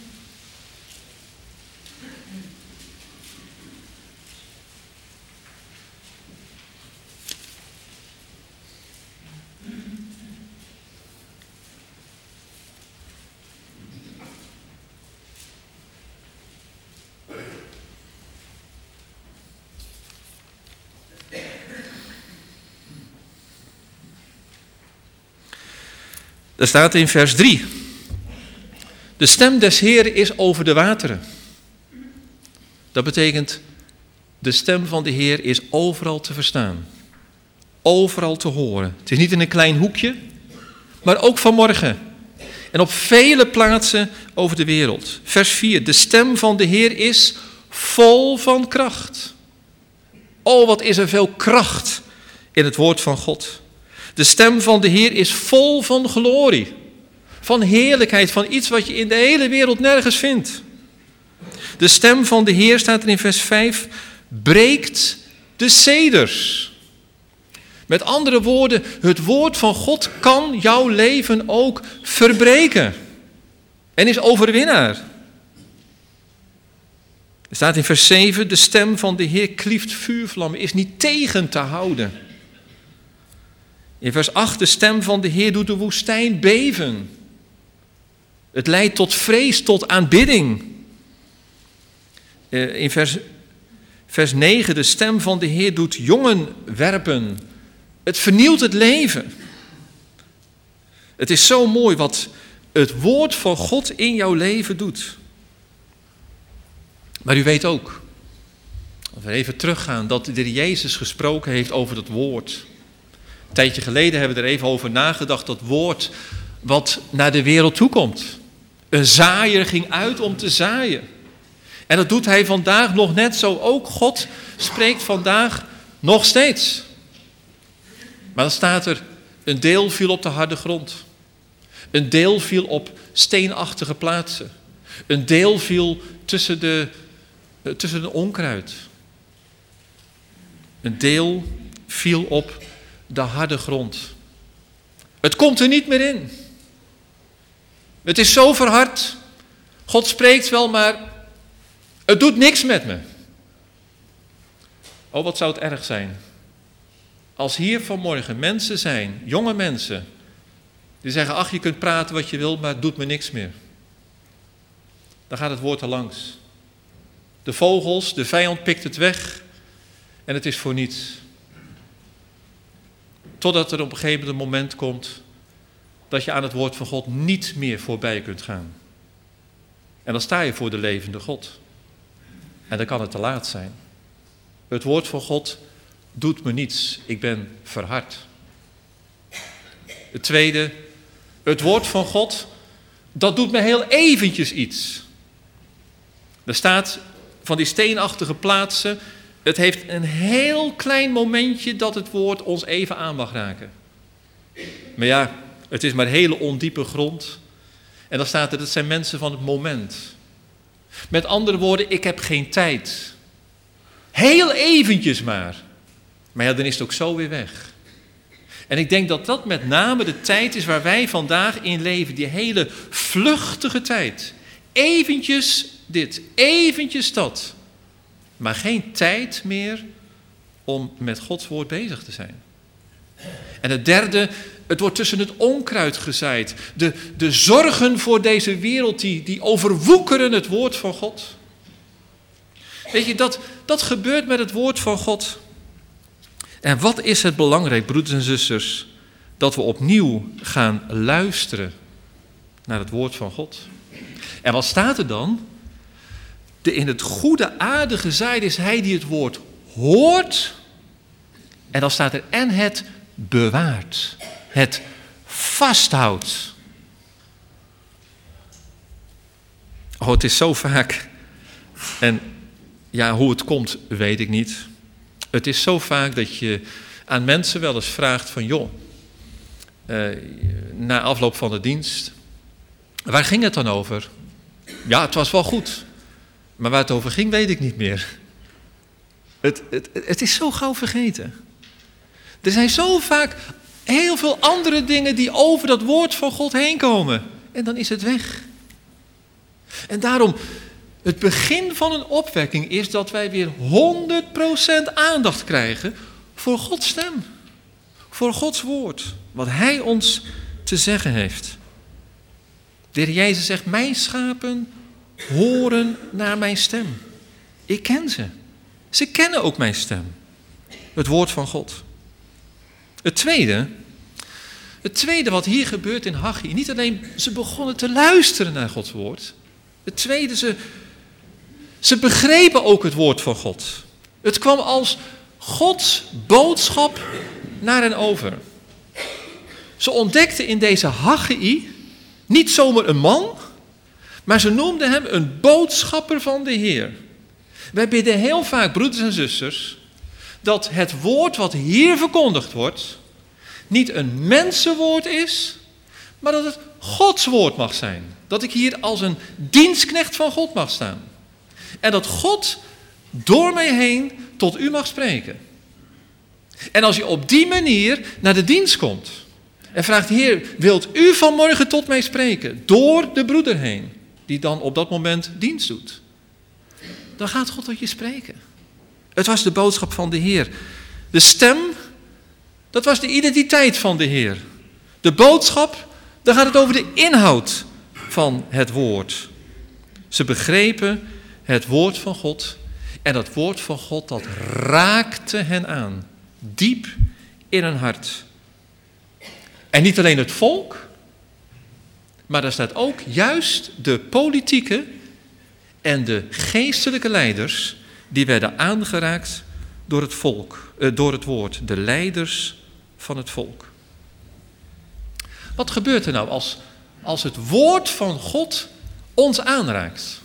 Er staat in vers drie. De stem des Heeren is over de wateren. Dat betekent, de stem van de Heer is overal te verstaan. Overal te horen. Het is niet in een klein hoekje, maar ook vanmorgen. En op vele plaatsen over de wereld. Vers vier. De stem van de Heer is vol van kracht. Oh, wat is er veel kracht in het woord van God. De stem van de Heer is vol van glorie, van heerlijkheid, van iets wat je in de hele wereld nergens vindt. De stem van de Heer, staat er in vers vijf, breekt de ceders. Met andere woorden, het woord van God kan jouw leven ook verbreken en is overwinnaar. Er staat in vers zeven, de stem van de Heer klieft vuurvlammen, is niet tegen te houden. In vers acht, de stem van de Heer doet de woestijn beven. Het leidt tot vrees, tot aanbidding. In vers, vers negen, de stem van de Heer doet jongen werpen. Het vernieuwt het leven. Het is zo mooi wat het woord van God in jouw leven doet. Maar u weet ook, als we even teruggaan, dat de Heer Jezus gesproken heeft over dat woord. Een tijdje geleden hebben we er even over nagedacht, dat woord wat naar de wereld toekomt. Een zaaier ging uit om te zaaien. En dat doet hij vandaag nog net zo. Ook God spreekt vandaag nog steeds. Maar dan staat er, een deel viel op de harde grond. Een deel viel op steenachtige plaatsen. Een deel viel tussen de, tussen de onkruid. Een deel viel op de harde grond. Het komt er niet meer in. Het is zo verhard. God spreekt wel, maar Het doet niks met me. Oh, wat zou het erg zijn als hier vanmorgen mensen zijn, jonge mensen, die zeggen, ach, je kunt praten wat je wilt, maar het doet me niks meer. Dan gaat het woord er langs. De vogels, de vijand pikt het weg en het is voor niets. Totdat er op een gegeven moment komt dat je aan het woord van God niet meer voorbij kunt gaan. En dan sta je voor de levende God. En dan kan het te laat zijn. Het woord van God doet me niets. Ik ben verhard. Het tweede, het woord van God, dat doet me heel eventjes iets. Er staat van die steenachtige plaatsen, het heeft een heel klein momentje dat het woord ons even aan mag raken. Maar ja, het is maar hele ondiepe grond. En dan staat er, dat zijn mensen van het moment. Met andere woorden, ik heb geen tijd. Heel eventjes maar. Maar ja, dan is het ook zo weer weg. En ik denk dat dat met name de tijd is waar wij vandaag in leven. Die hele vluchtige tijd. Eventjes dit, eventjes dat. Maar geen tijd meer om met Gods woord bezig te zijn. En het derde, het wordt tussen het onkruid gezaaid. De, de zorgen voor deze wereld, die, die overwoekeren het woord van God. Weet je, dat, dat gebeurt met het woord van God. En wat is het belangrijk, broeders en zusters, dat we opnieuw gaan luisteren naar het woord van God. En wat staat er dan? De in het goede aarde gezaaid is hij die het woord hoort. En dan staat er en het bewaart. Het vasthoudt. Oh, het is zo vaak. En ja, hoe het komt, weet ik niet. Het is zo vaak dat je aan mensen wel eens vraagt van, joh, uh, na afloop van de dienst, waar ging het dan over? Ja, het was wel goed. Maar waar het over ging, weet ik niet meer. Het, het, het is zo gauw vergeten. Er zijn zo vaak heel veel andere dingen die over dat woord van God heen komen. En dan is het weg. En daarom, het begin van een opwekking is dat wij weer honderd procent aandacht krijgen voor Gods stem. Voor Gods woord. Wat Hij ons te zeggen heeft. De Heer Jezus zegt, mijn schapen horen naar mijn stem. Ik ken ze. Ze kennen ook mijn stem. Het woord van God. Het tweede, het tweede wat hier gebeurt in Haggai, niet alleen ze begonnen te luisteren naar Gods woord. Het tweede, ze, ze begrepen ook het woord van God. Het kwam als Gods boodschap naar hen over. Ze ontdekten in deze Haggai niet zomaar een man, maar ze noemden hem een boodschapper van de Heer. Wij bidden heel vaak, broeders en zusters, dat het woord wat hier verkondigd wordt, niet een mensenwoord is, maar dat het Gods woord mag zijn. Dat ik hier als een dienstknecht van God mag staan. En dat God door mij heen tot u mag spreken. En als je op die manier naar de dienst komt en vraagt, Heer, wilt u vanmorgen tot mij spreken? Door de broeder heen, die dan op dat moment dienst doet. Dan gaat God tot je spreken. Het was de boodschap van de Heer. De stem, dat was de identiteit van de Heer. De boodschap, dan gaat het over de inhoud van het woord. Ze begrepen het woord van God. En dat woord van God, dat raakte hen aan. Diep in hun hart. En niet alleen het volk, maar daar staat ook juist de politieke en de geestelijke leiders, die werden aangeraakt door het volk, eh, door het woord. De leiders van het volk. Wat gebeurt er nou als, als het woord van God ons aanraakt?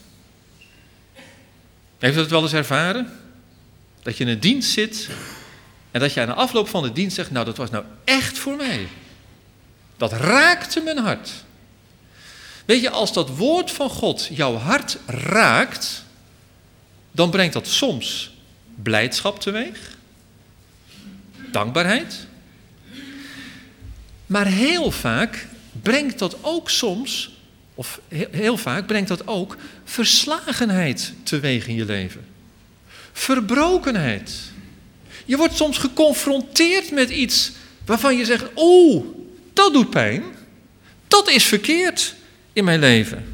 Heeft u dat wel eens ervaren? Dat je in een dienst zit en dat je aan de afloop van de dienst zegt, nou, dat was nou echt voor mij. Dat raakte mijn hart. Weet je, als dat woord van God jouw hart raakt, dan brengt dat soms blijdschap teweeg, dankbaarheid. Maar heel vaak brengt dat ook soms of heel, heel vaak brengt dat ook verslagenheid teweeg in je leven. Verbrokenheid. Je wordt soms geconfronteerd met iets waarvan je zegt, oeh, dat doet pijn. Dat is verkeerd in mijn leven.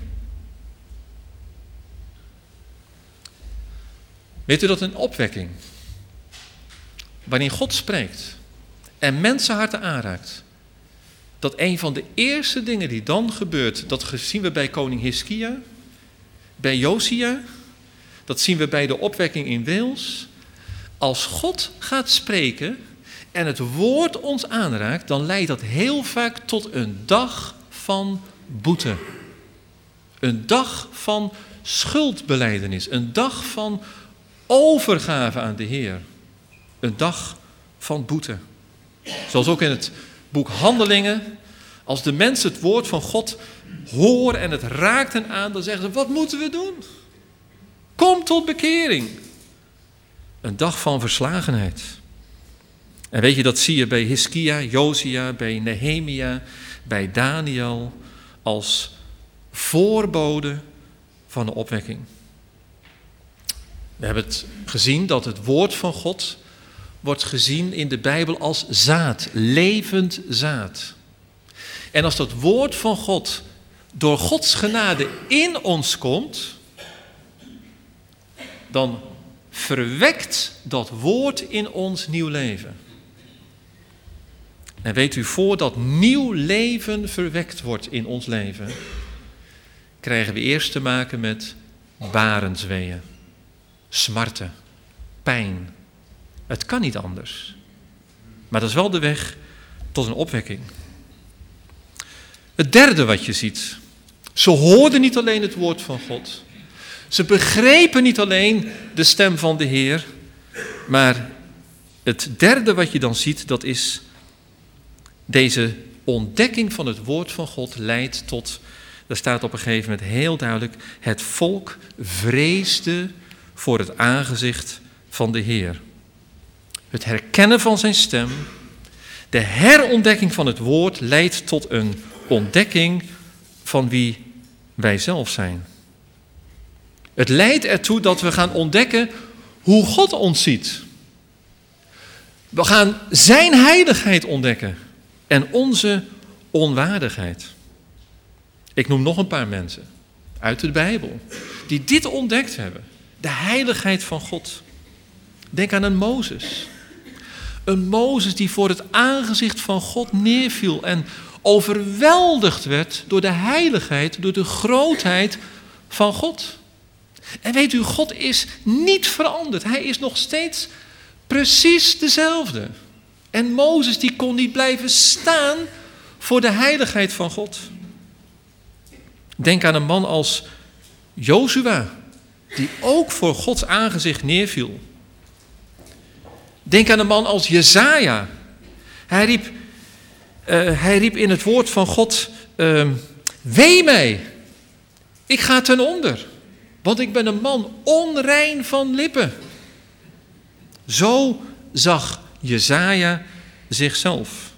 Weet u dat een opwekking, waarin God spreekt en mensenharten aanraakt, dat een van de eerste dingen die dan gebeurt, dat zien we bij koning Hiskia, bij Josia, dat zien we bij de opwekking in Wales. Als God gaat spreken en het woord ons aanraakt, dan leidt dat heel vaak tot een dag van boete. Een dag van schuldbelijdenis, een dag van overgave aan de Heer. Een dag van boete. Zoals ook in het boek Handelingen, als de mensen het woord van God horen en het raakt hen aan, dan zeggen ze, wat moeten we doen? Kom tot bekering. Een dag van verslagenheid. En weet je, dat zie je bij Hiskia, Josia, bij Nehemia, bij Daniel, als voorbode van de opwekking. We hebben het gezien dat het woord van God wordt gezien in de Bijbel als zaad, levend zaad. En als dat woord van God door Gods genade in ons komt, dan verwekt dat woord in ons nieuw leven. En weet u, voordat nieuw leven verwekt wordt in ons leven, krijgen we eerst te maken met barensweeën, smarten, pijn. Het kan niet anders. Maar dat is wel de weg tot een opwekking. Het derde wat je ziet. Ze hoorden niet alleen het woord van God. Ze begrepen niet alleen de stem van de Heer. Maar het derde wat je dan ziet, dat is deze ontdekking van het woord van God leidt tot, daar staat op een gegeven moment heel duidelijk, het volk vreesde voor het aangezicht van de Heer. Het herkennen van zijn stem, de herontdekking van het woord leidt tot een ontdekking van wie wij zelf zijn. Het leidt ertoe dat we gaan ontdekken hoe God ons ziet. We gaan zijn heiligheid ontdekken en onze onwaardigheid. Ik noem nog een paar mensen uit de Bijbel die dit ontdekt hebben. De heiligheid van God. Denk aan een Mozes. Een Mozes die voor het aangezicht van God neerviel en overweldigd werd door de heiligheid, door de grootheid van God. En weet u, God is niet veranderd. Hij is nog steeds precies dezelfde. En Mozes die kon niet blijven staan voor de heiligheid van God. Denk aan een man als Jozua, die ook voor Gods aangezicht neerviel. Denk aan een man als Jesaja. Hij riep, uh, hij riep in het woord van God, uh, wee mij, ik ga ten onder, want ik ben een man onrein van lippen. Zo zag Jesaja zichzelf.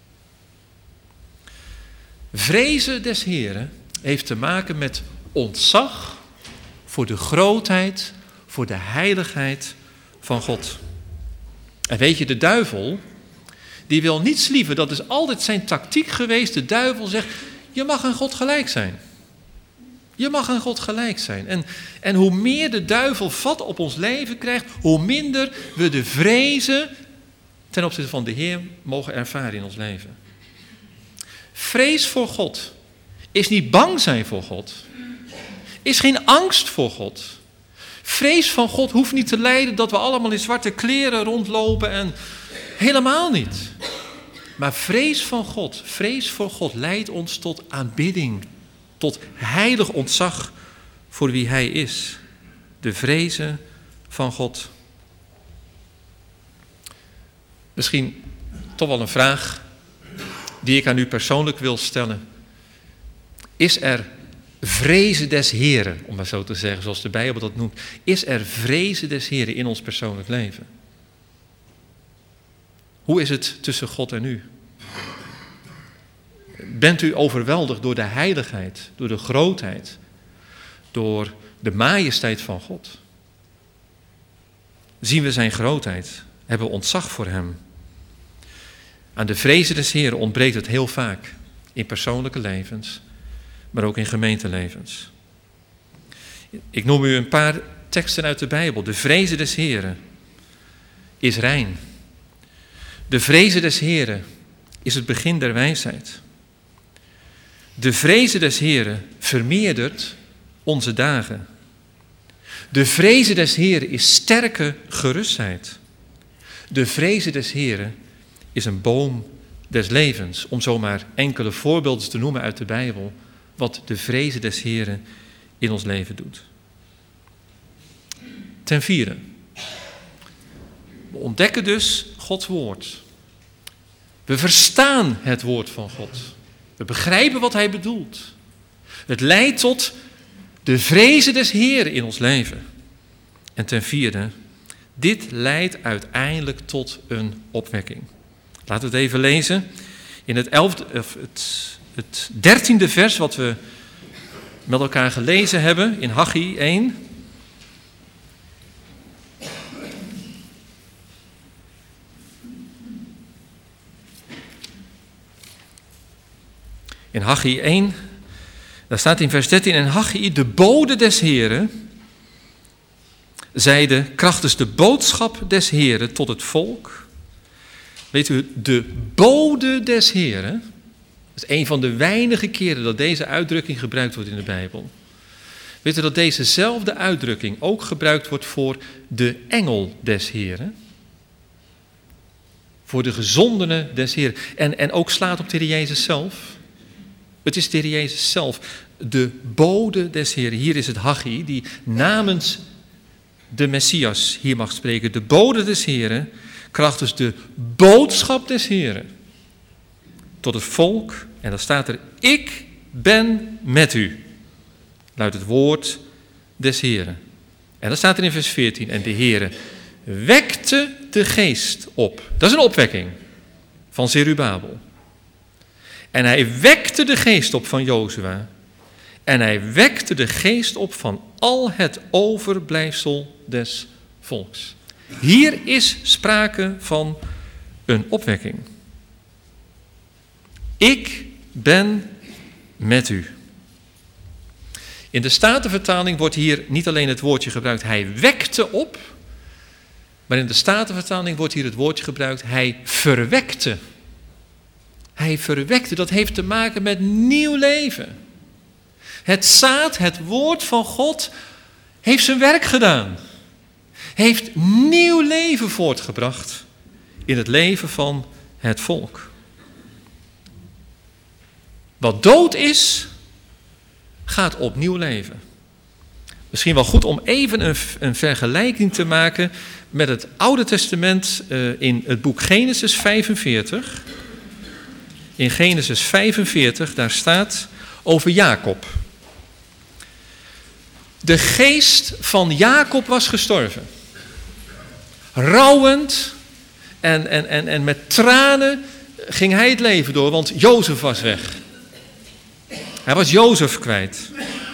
Vrezen des Heren heeft te maken met ontzag voor de grootheid, voor de heiligheid van God. En weet je, de duivel, die wil niets liever, dat is altijd zijn tactiek geweest. De duivel zegt, je mag aan God gelijk zijn. Je mag aan God gelijk zijn. En, en hoe meer de duivel vat op ons leven krijgt, hoe minder we de vrezen ten opzichte van de Heer mogen ervaren in ons leven. Vrees voor God is niet bang zijn voor God. Is geen angst voor God. Vrees van God hoeft niet te leiden dat we allemaal in zwarte kleren rondlopen en helemaal niet. Maar vrees van God, vrees voor God leidt ons tot aanbidding, tot heilig ontzag voor wie Hij is. De vrezen van God. Misschien toch wel een vraag die ik aan u persoonlijk wil stellen. Is er vrezen des Heren, om maar zo te zeggen, zoals de Bijbel dat noemt. Is er vrezen des Heren in ons persoonlijk leven? Hoe is het tussen God en u? Bent u overweldigd door de heiligheid, door de grootheid, door de majesteit van God? Zien we zijn grootheid, hebben we ontzag voor hem. Aan de vrezen des Heeren ontbreekt het heel vaak in persoonlijke levens, maar ook in gemeentelevens. Ik noem u een paar teksten uit de Bijbel. De vrezen des Heeren is rein. De vrezen des Heeren is het begin der wijsheid. De vrezen des Heeren vermeerdert onze dagen. De vrezen des Heeren is sterke gerustheid. De vrezen des Heeren is een boom des levens. Om zomaar enkele voorbeelden te noemen uit de Bijbel, wat de vrezen des Heeren in ons leven doet. Ten vierde, we ontdekken dus Gods woord. We verstaan het woord van God. We begrijpen wat hij bedoelt. Het leidt tot de vrezen des Heeren in ons leven. En ten vierde, dit leidt uiteindelijk tot een opwekking. Laten we het even lezen. In het, elfde, of het, het dertiende vers wat we met elkaar gelezen hebben in Haggai één. In Haggai één, daar staat in vers dertien, en Haggai, de bode des Heren, zeide krachtens de boodschap des Heren tot het volk. Weet u, de bode des Heren, dat is een van de weinige keren dat deze uitdrukking gebruikt wordt in de Bijbel. Weet u dat dezezelfde uitdrukking ook gebruikt wordt voor de engel des Heren? Voor de gezondene des Heren. En, en ook slaat op de Heer Jezus zelf. Het is de Heer Jezus zelf, de bode des Heren. Hier is het Haggai die namens de Messias hier mag spreken. De bode des Heren, krachtens de boodschap des Heren. Tot het volk, en dan staat er, ik ben met u. Luidt het woord des Heren. En dan staat er in vers veertien, en de Heren wekte de geest op. Dat is een opwekking van Zerubabel. En hij wekte de geest op van Jozua. En hij wekte de geest op van al het overblijfsel des volks. Hier is sprake van een opwekking. Ik ben met u. In de Statenvertaling wordt hier niet alleen het woordje gebruikt, hij wekte op. Maar in de Statenvertaling wordt hier het woordje gebruikt, hij verwekte. Hij verwekte, dat heeft te maken met nieuw leven. Het zaad, het woord van God, heeft zijn werk gedaan. Heeft nieuw leven voortgebracht in het leven van het volk. Wat dood is, gaat opnieuw leven. Misschien wel goed om even een, een vergelijking te maken met het Oude Testament uh, in het boek Genesis vijfenveertig. In Genesis vijfenveertig, daar staat over Jacob. De geest van Jacob was gestorven. Rouwend en, en, en, en met tranen ging hij het leven door, want Jozef was weg. Hij was Jozef kwijt.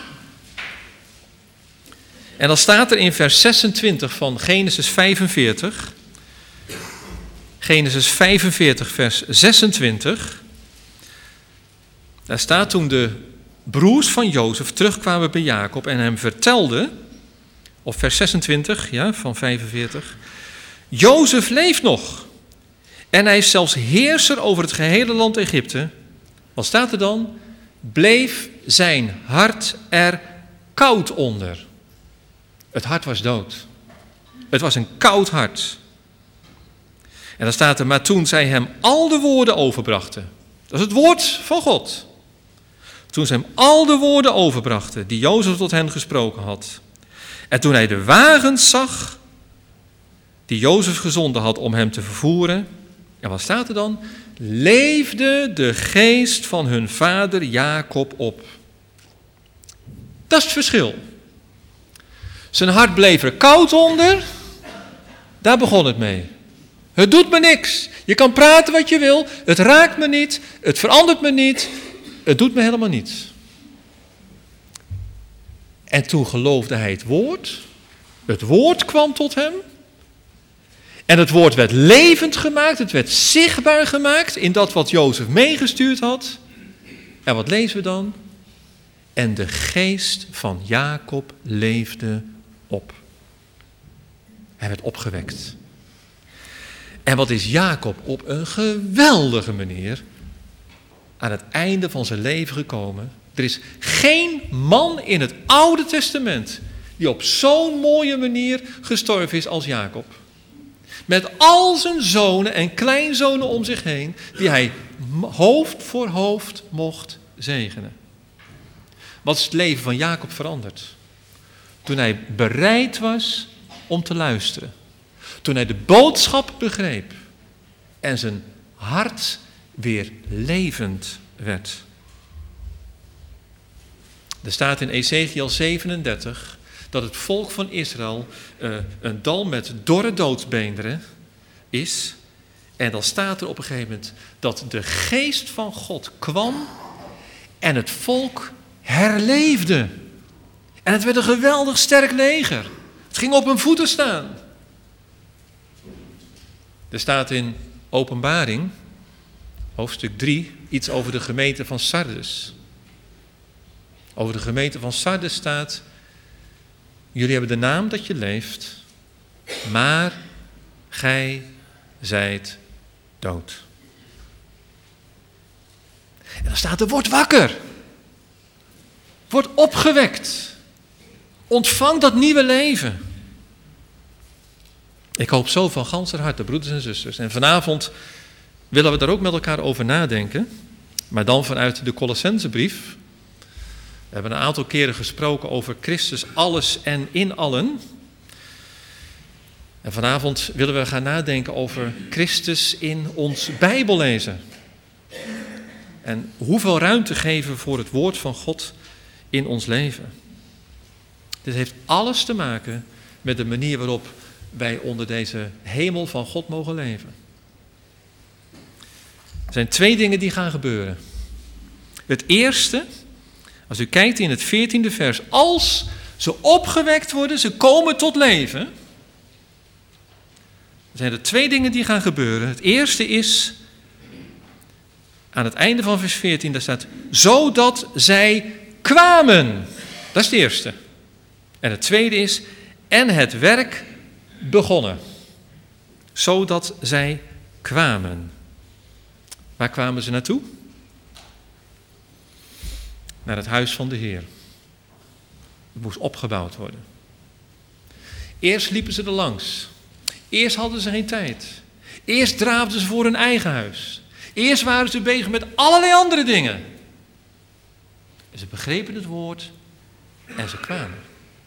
En dan staat er in vers zesentwintig van Genesis vijfenveertig. Genesis vijfenveertig, vers zesentwintig. Daar staat toen de broers van Jozef terugkwamen bij Jacob en hem vertelden, of vers zesentwintig, ja, van vijfenveertig. Jozef leeft nog. En hij is zelfs heerser over het gehele land Egypte. Wat staat er dan? Bleef zijn hart er koud onder. Het hart was dood. Het was een koud hart. En dan staat er, maar toen zij hem al de woorden overbrachten. Dat is het woord van God. Toen zij hem al de woorden overbrachten die Jozef tot hen gesproken had. En toen hij de wagens zag die Jozef gezonden had om hem te vervoeren. En wat staat er dan? Leefde de geest van hun vader Jacob op. Dat is het verschil. Zijn hart bleef er koud onder. Daar begon het mee. Het doet me niks. Je kan praten wat je wil. Het raakt me niet. Het verandert me niet. het doet me helemaal niets. En toen geloofde hij het woord. Het woord kwam tot hem. En het woord werd levend gemaakt. Het werd zichtbaar gemaakt in dat wat Jozef meegestuurd had. En wat lezen we dan? En de geest van Jacob leefde op. Hij werd opgewekt. En wat is Jacob op een geweldige manier aan het einde van zijn leven gekomen. Er is geen man in het Oude Testament die op zo'n mooie manier gestorven is als Jacob. Met al zijn zonen en kleinzonen om zich heen, die hij hoofd voor hoofd mocht zegenen. Wat is het leven van Jacob veranderd? Toen hij bereid was om te luisteren. Toen hij de boodschap begreep en zijn hart weer levend werd. Er staat in Ezekiel zevenendertig dat het volk van Israël uh, een dal met dorre doodsbeenderen is. En dan staat er op een gegeven moment dat de geest van God kwam en het volk herleefde. En het werd een geweldig sterk leger. Het ging op hun voeten staan. Er staat in Openbaring, hoofdstuk drie, iets over de gemeente van Sardes. Over de gemeente van Sardes staat: jullie hebben de naam dat je leeft, maar gij zijt dood. En dan staat er: word wakker. Word opgewekt. Ontvang dat nieuwe leven. Ik hoop zo van ganser harte, broeders en zusters. En vanavond willen we daar ook met elkaar over nadenken. Maar dan vanuit de Colossensebrief. We hebben een aantal keren gesproken over Christus alles en in allen. En vanavond willen we gaan nadenken over Christus in ons Bijbellezen. En hoeveel ruimte geven voor het woord van God in ons leven. Dit heeft alles te maken met de manier waarop wij onder deze hemel van God mogen leven. Er zijn twee dingen die gaan gebeuren. Het eerste, als u kijkt in het veertiende vers, als ze opgewekt worden, ze komen tot leven. Er zijn er twee dingen die gaan gebeuren. Het eerste is, aan het einde van vers veertien, daar staat, zodat zij kwamen. Dat is het eerste. En het tweede is, en het werk begonnen. Zodat zij kwamen. Waar kwamen ze naartoe? Naar het huis van de Heer. Het moest opgebouwd worden. Eerst liepen ze er langs. Eerst hadden ze geen tijd. Eerst draafden ze voor hun eigen huis. Eerst waren ze bezig met allerlei andere dingen. En ze begrepen het woord en ze kwamen.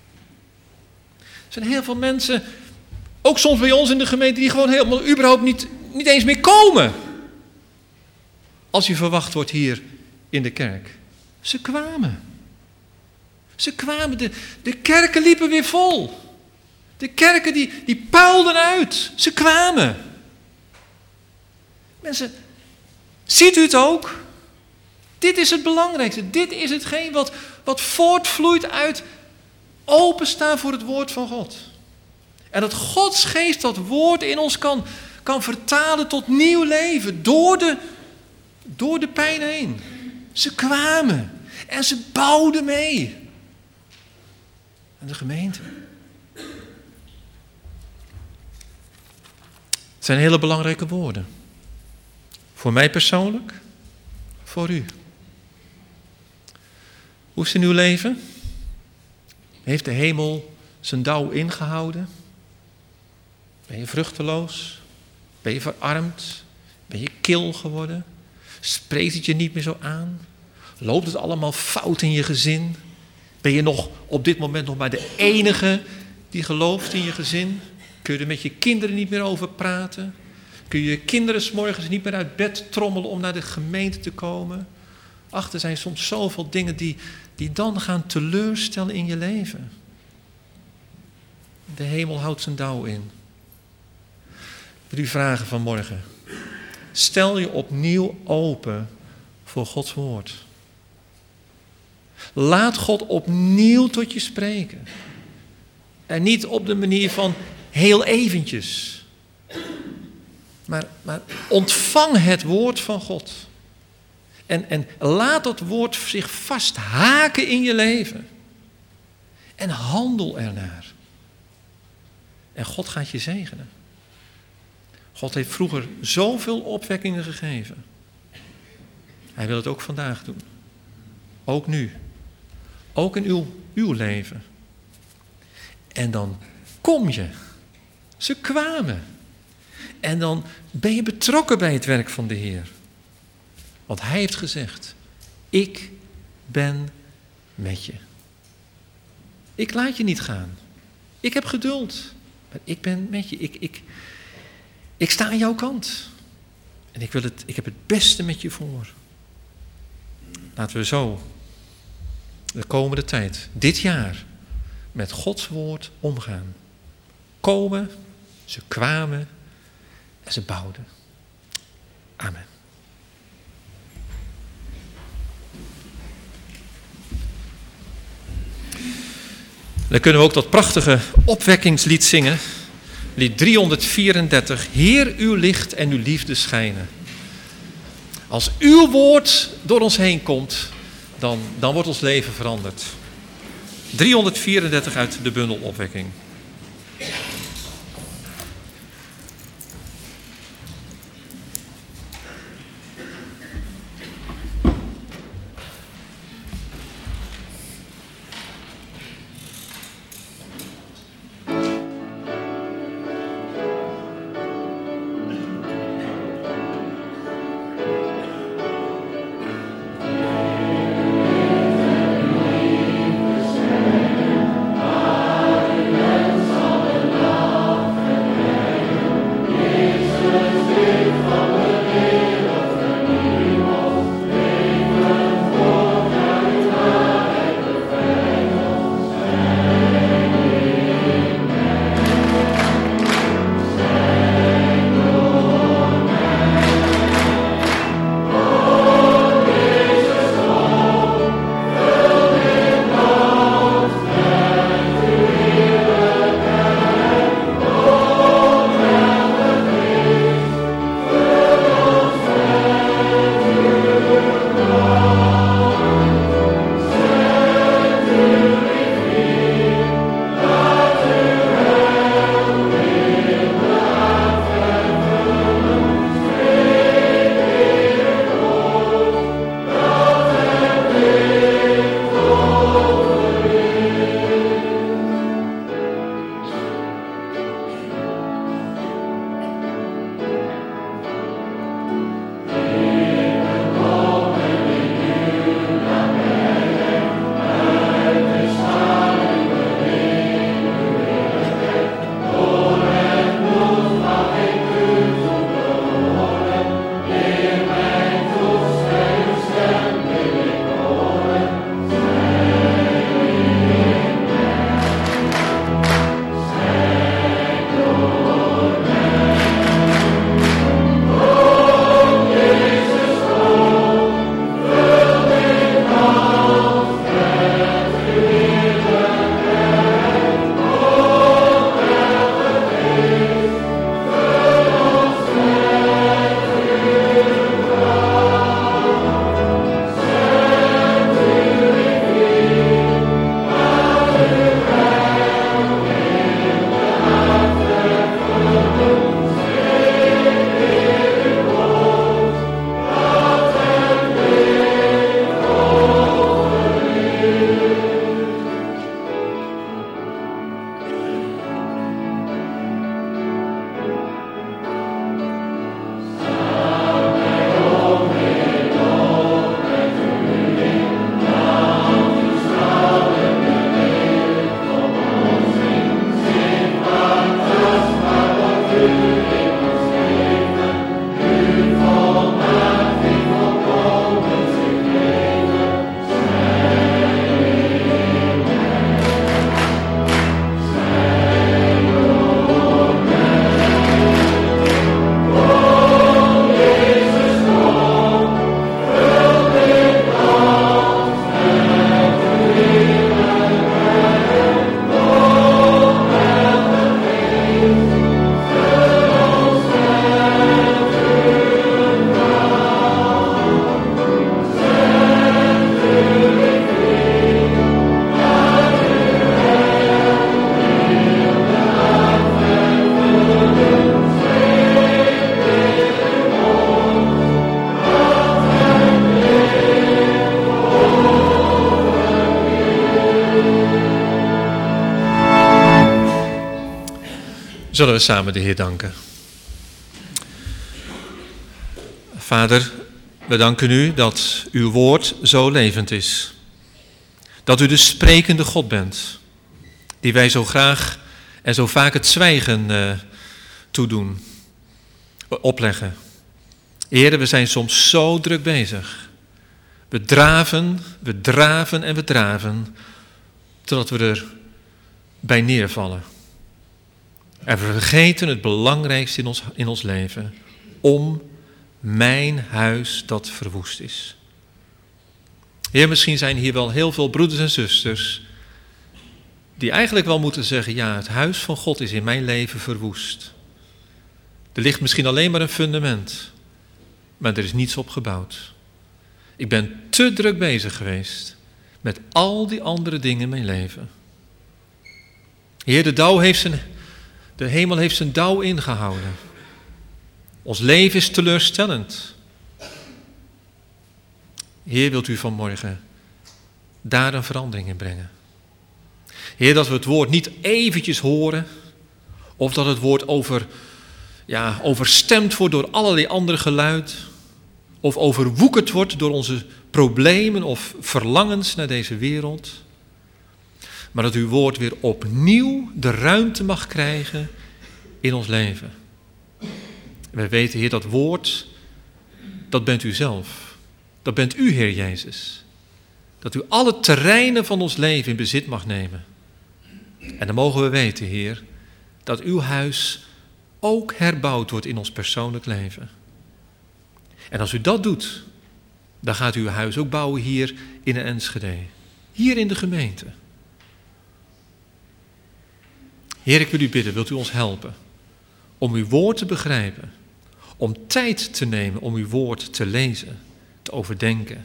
Er zijn heel veel mensen, ook soms bij ons in de gemeente, die gewoon helemaal überhaupt niet, niet eens meer komen. Als je verwacht wordt hier in de kerk. Ze kwamen. Ze kwamen. De, de kerken liepen weer vol. De kerken die, die puilden uit. Ze kwamen. Mensen, ziet u het ook? Dit is het belangrijkste. Dit is hetgeen wat, wat voortvloeit uit openstaan voor het woord van God. En dat Gods geest dat woord in ons kan, kan vertalen tot nieuw leven. Door de, door de pijn heen. Ze kwamen. En ze bouwden mee. En de gemeente. Het zijn hele belangrijke woorden. Voor mij persoonlijk. Voor u. Hoe is het in uw leven? Heeft de hemel zijn dauw ingehouden? Ben je vruchteloos? Ben je verarmd? Ben je kil geworden? Spreekt het je niet meer zo aan? Loopt het allemaal fout in je gezin? Ben je nog op dit moment nog maar de enige die gelooft in je gezin? Kun je er met je kinderen niet meer over praten? Kun je je kinderen 's morgens niet meer uit bed trommelen om naar de gemeente te komen? Ach, er zijn soms zoveel dingen die, die dan gaan teleurstellen in je leven. De hemel houdt zijn dauw in. Ik wil u vragen vanmorgen. Stel je opnieuw open voor Gods woord. Laat God opnieuw tot je spreken. En niet op de manier van heel eventjes. Maar, maar ontvang het woord van God. En, en laat dat woord zich vasthaken in je leven. En handel ernaar. En God gaat je zegenen. God heeft vroeger zoveel opwekkingen gegeven. Hij wil het ook vandaag doen. Ook nu. Ook in uw, uw leven. En dan kom je. Ze kwamen. En dan ben je betrokken bij het werk van de Heer. Want hij heeft gezegd, ik ben met je. Ik laat je niet gaan. Ik heb geduld. Maar ik ben met je. Ik, ik, ik sta aan jouw kant. En ik, wil het, ik heb het beste met je voor. Laten we zo de komende tijd, dit jaar, met Gods woord omgaan. Komen, ze kwamen en ze bouwden. Amen. Dan kunnen we ook dat prachtige opwekkingslied zingen. Lied driehonderdvierendertig. Heer, uw licht en uw liefde schijnen. Als uw woord door ons heen komt, dan, dan wordt ons leven veranderd. driehonderdvierendertig uit de bundel Opwekking. Amen. Zullen we samen de Heer danken. Vader, we danken u dat uw woord zo levend is. Dat u de sprekende God bent, die wij zo graag en zo vaak het zwijgen uh, toedoen, opleggen. Heer, we zijn soms zo druk bezig. We draven, we draven en we draven, totdat we er bij neervallen. En we vergeten het belangrijkste in ons, in ons leven, om mijn huis dat verwoest is. Heer, misschien zijn hier wel heel veel broeders en zusters die eigenlijk wel moeten zeggen, ja, het huis van God is in mijn leven verwoest. Er ligt misschien alleen maar een fundament, maar er is niets op gebouwd. Ik ben te druk bezig geweest met al die andere dingen in mijn leven. Heer, de dauw heeft zijn, de hemel heeft zijn dauw ingehouden. Ons leven is teleurstellend. Heer, wilt u vanmorgen daar een verandering in brengen? Heer, dat we het woord niet eventjes horen, of dat het woord over, ja, overstemd wordt door allerlei andere geluid, of overwoekerd wordt door onze problemen of verlangens naar deze wereld, maar dat uw woord weer opnieuw de ruimte mag krijgen in ons leven. Wij weten, Heer, dat woord, dat bent u zelf. Dat bent u, Heer Jezus. Dat u alle terreinen van ons leven in bezit mag nemen. En dan mogen we weten, Heer, dat uw huis ook herbouwd wordt in ons persoonlijk leven. En als u dat doet, dan gaat u uw huis ook bouwen hier in Enschede. Hier in de gemeente. Heer, ik wil u bidden, wilt u ons helpen om uw woord te begrijpen, om tijd te nemen om uw woord te lezen, te overdenken.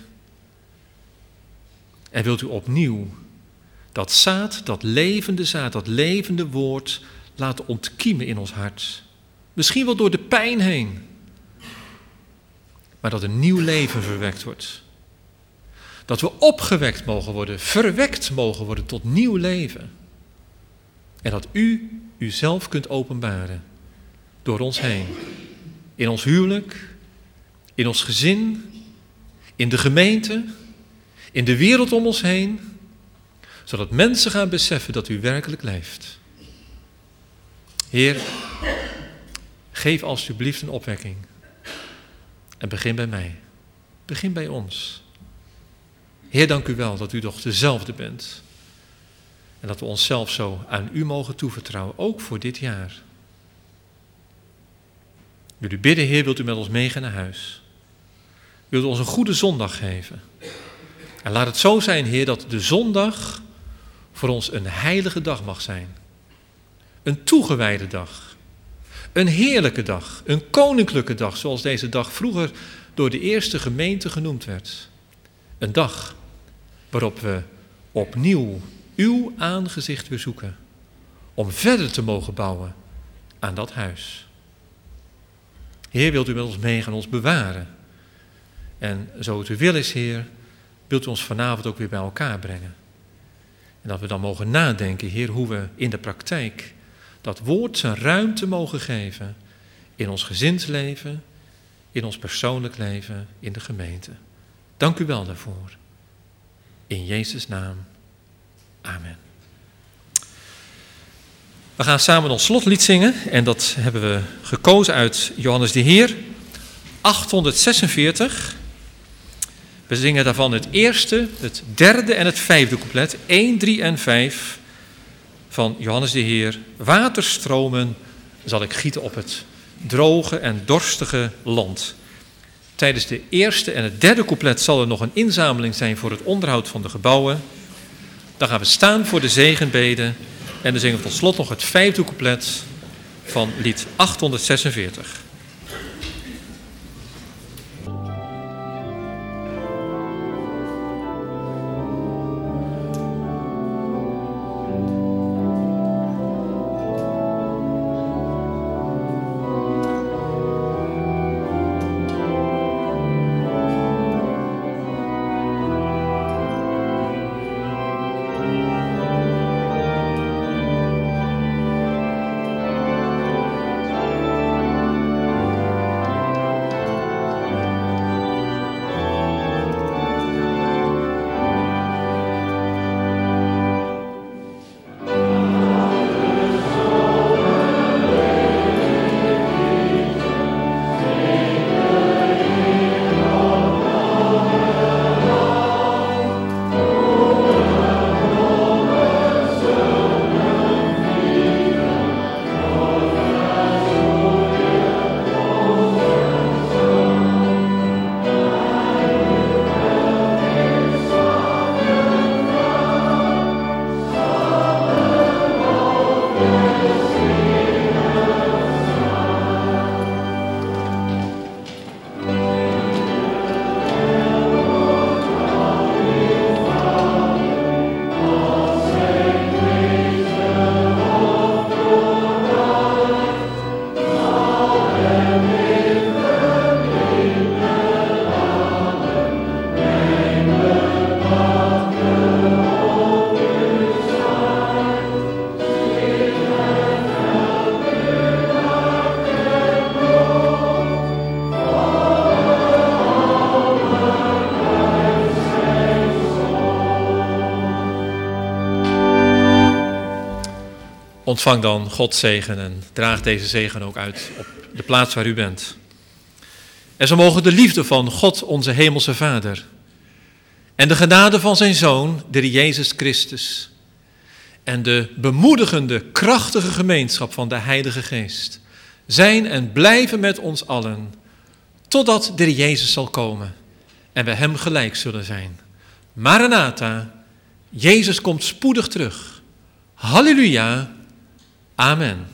En wilt u opnieuw dat zaad, dat levende zaad, dat levende woord laten ontkiemen in ons hart. Misschien wel door de pijn heen, maar dat een nieuw leven verwekt wordt. Dat we opgewekt mogen worden, verwekt mogen worden tot nieuw leven. En dat u uzelf kunt openbaren door ons heen. In ons huwelijk, in ons gezin, in de gemeente, in de wereld om ons heen. Zodat mensen gaan beseffen dat u werkelijk leeft. Heer, geef alsjeblieft een opwekking. En begin bij mij. Begin bij ons. Heer, dank u wel dat u toch dezelfde bent. En dat we onszelf zo aan u mogen toevertrouwen, ook voor dit jaar. Wil u bidden, Heer, wilt u met ons meegaan naar huis? Wilt u ons een goede zondag geven? En laat het zo zijn, Heer, dat de zondag voor ons een heilige dag mag zijn. Een toegewijde dag. Een heerlijke dag. Een koninklijke dag, zoals deze dag vroeger door de eerste gemeente genoemd werd. Een dag waarop we opnieuw uw aangezicht weer zoeken. Om verder te mogen bouwen aan dat huis. Heer, wilt u met ons meegaan, ons bewaren. En zo het uw wil is, Heer, wilt u ons vanavond ook weer bij elkaar brengen. En dat we dan mogen nadenken, Heer, hoe we in de praktijk dat woord zijn ruimte mogen geven in ons gezinsleven, in ons persoonlijk leven, in de gemeente. Dank u wel daarvoor. In Jezus' naam. Amen. We gaan samen ons slotlied zingen en dat hebben we gekozen uit Johannes de Heer, achthonderdzesenveertig. We zingen daarvan het eerste, het derde en het vijfde couplet, één, drie en vijf van Johannes de Heer. Waterstromen zal ik gieten op het droge en dorstige land. Tijdens de eerste en het derde couplet zal er nog een inzameling zijn voor het onderhoud van de gebouwen. Dan gaan we staan voor de zegenbede en dan zingen we tot slot nog het vijfde couplet van lied achthonderdzesenveertig. ontvang dan Gods zegen en draag deze zegen ook uit op de plaats waar u bent. En zo mogen de liefde van God, onze hemelse Vader, en de genade van zijn Zoon, de Heer Jezus Christus, en de bemoedigende, krachtige gemeenschap van de Heilige Geest zijn en blijven met ons allen, totdat de Heer Jezus zal komen en we hem gelijk zullen zijn. Maranatha, Jezus komt spoedig terug. Halleluja, amen.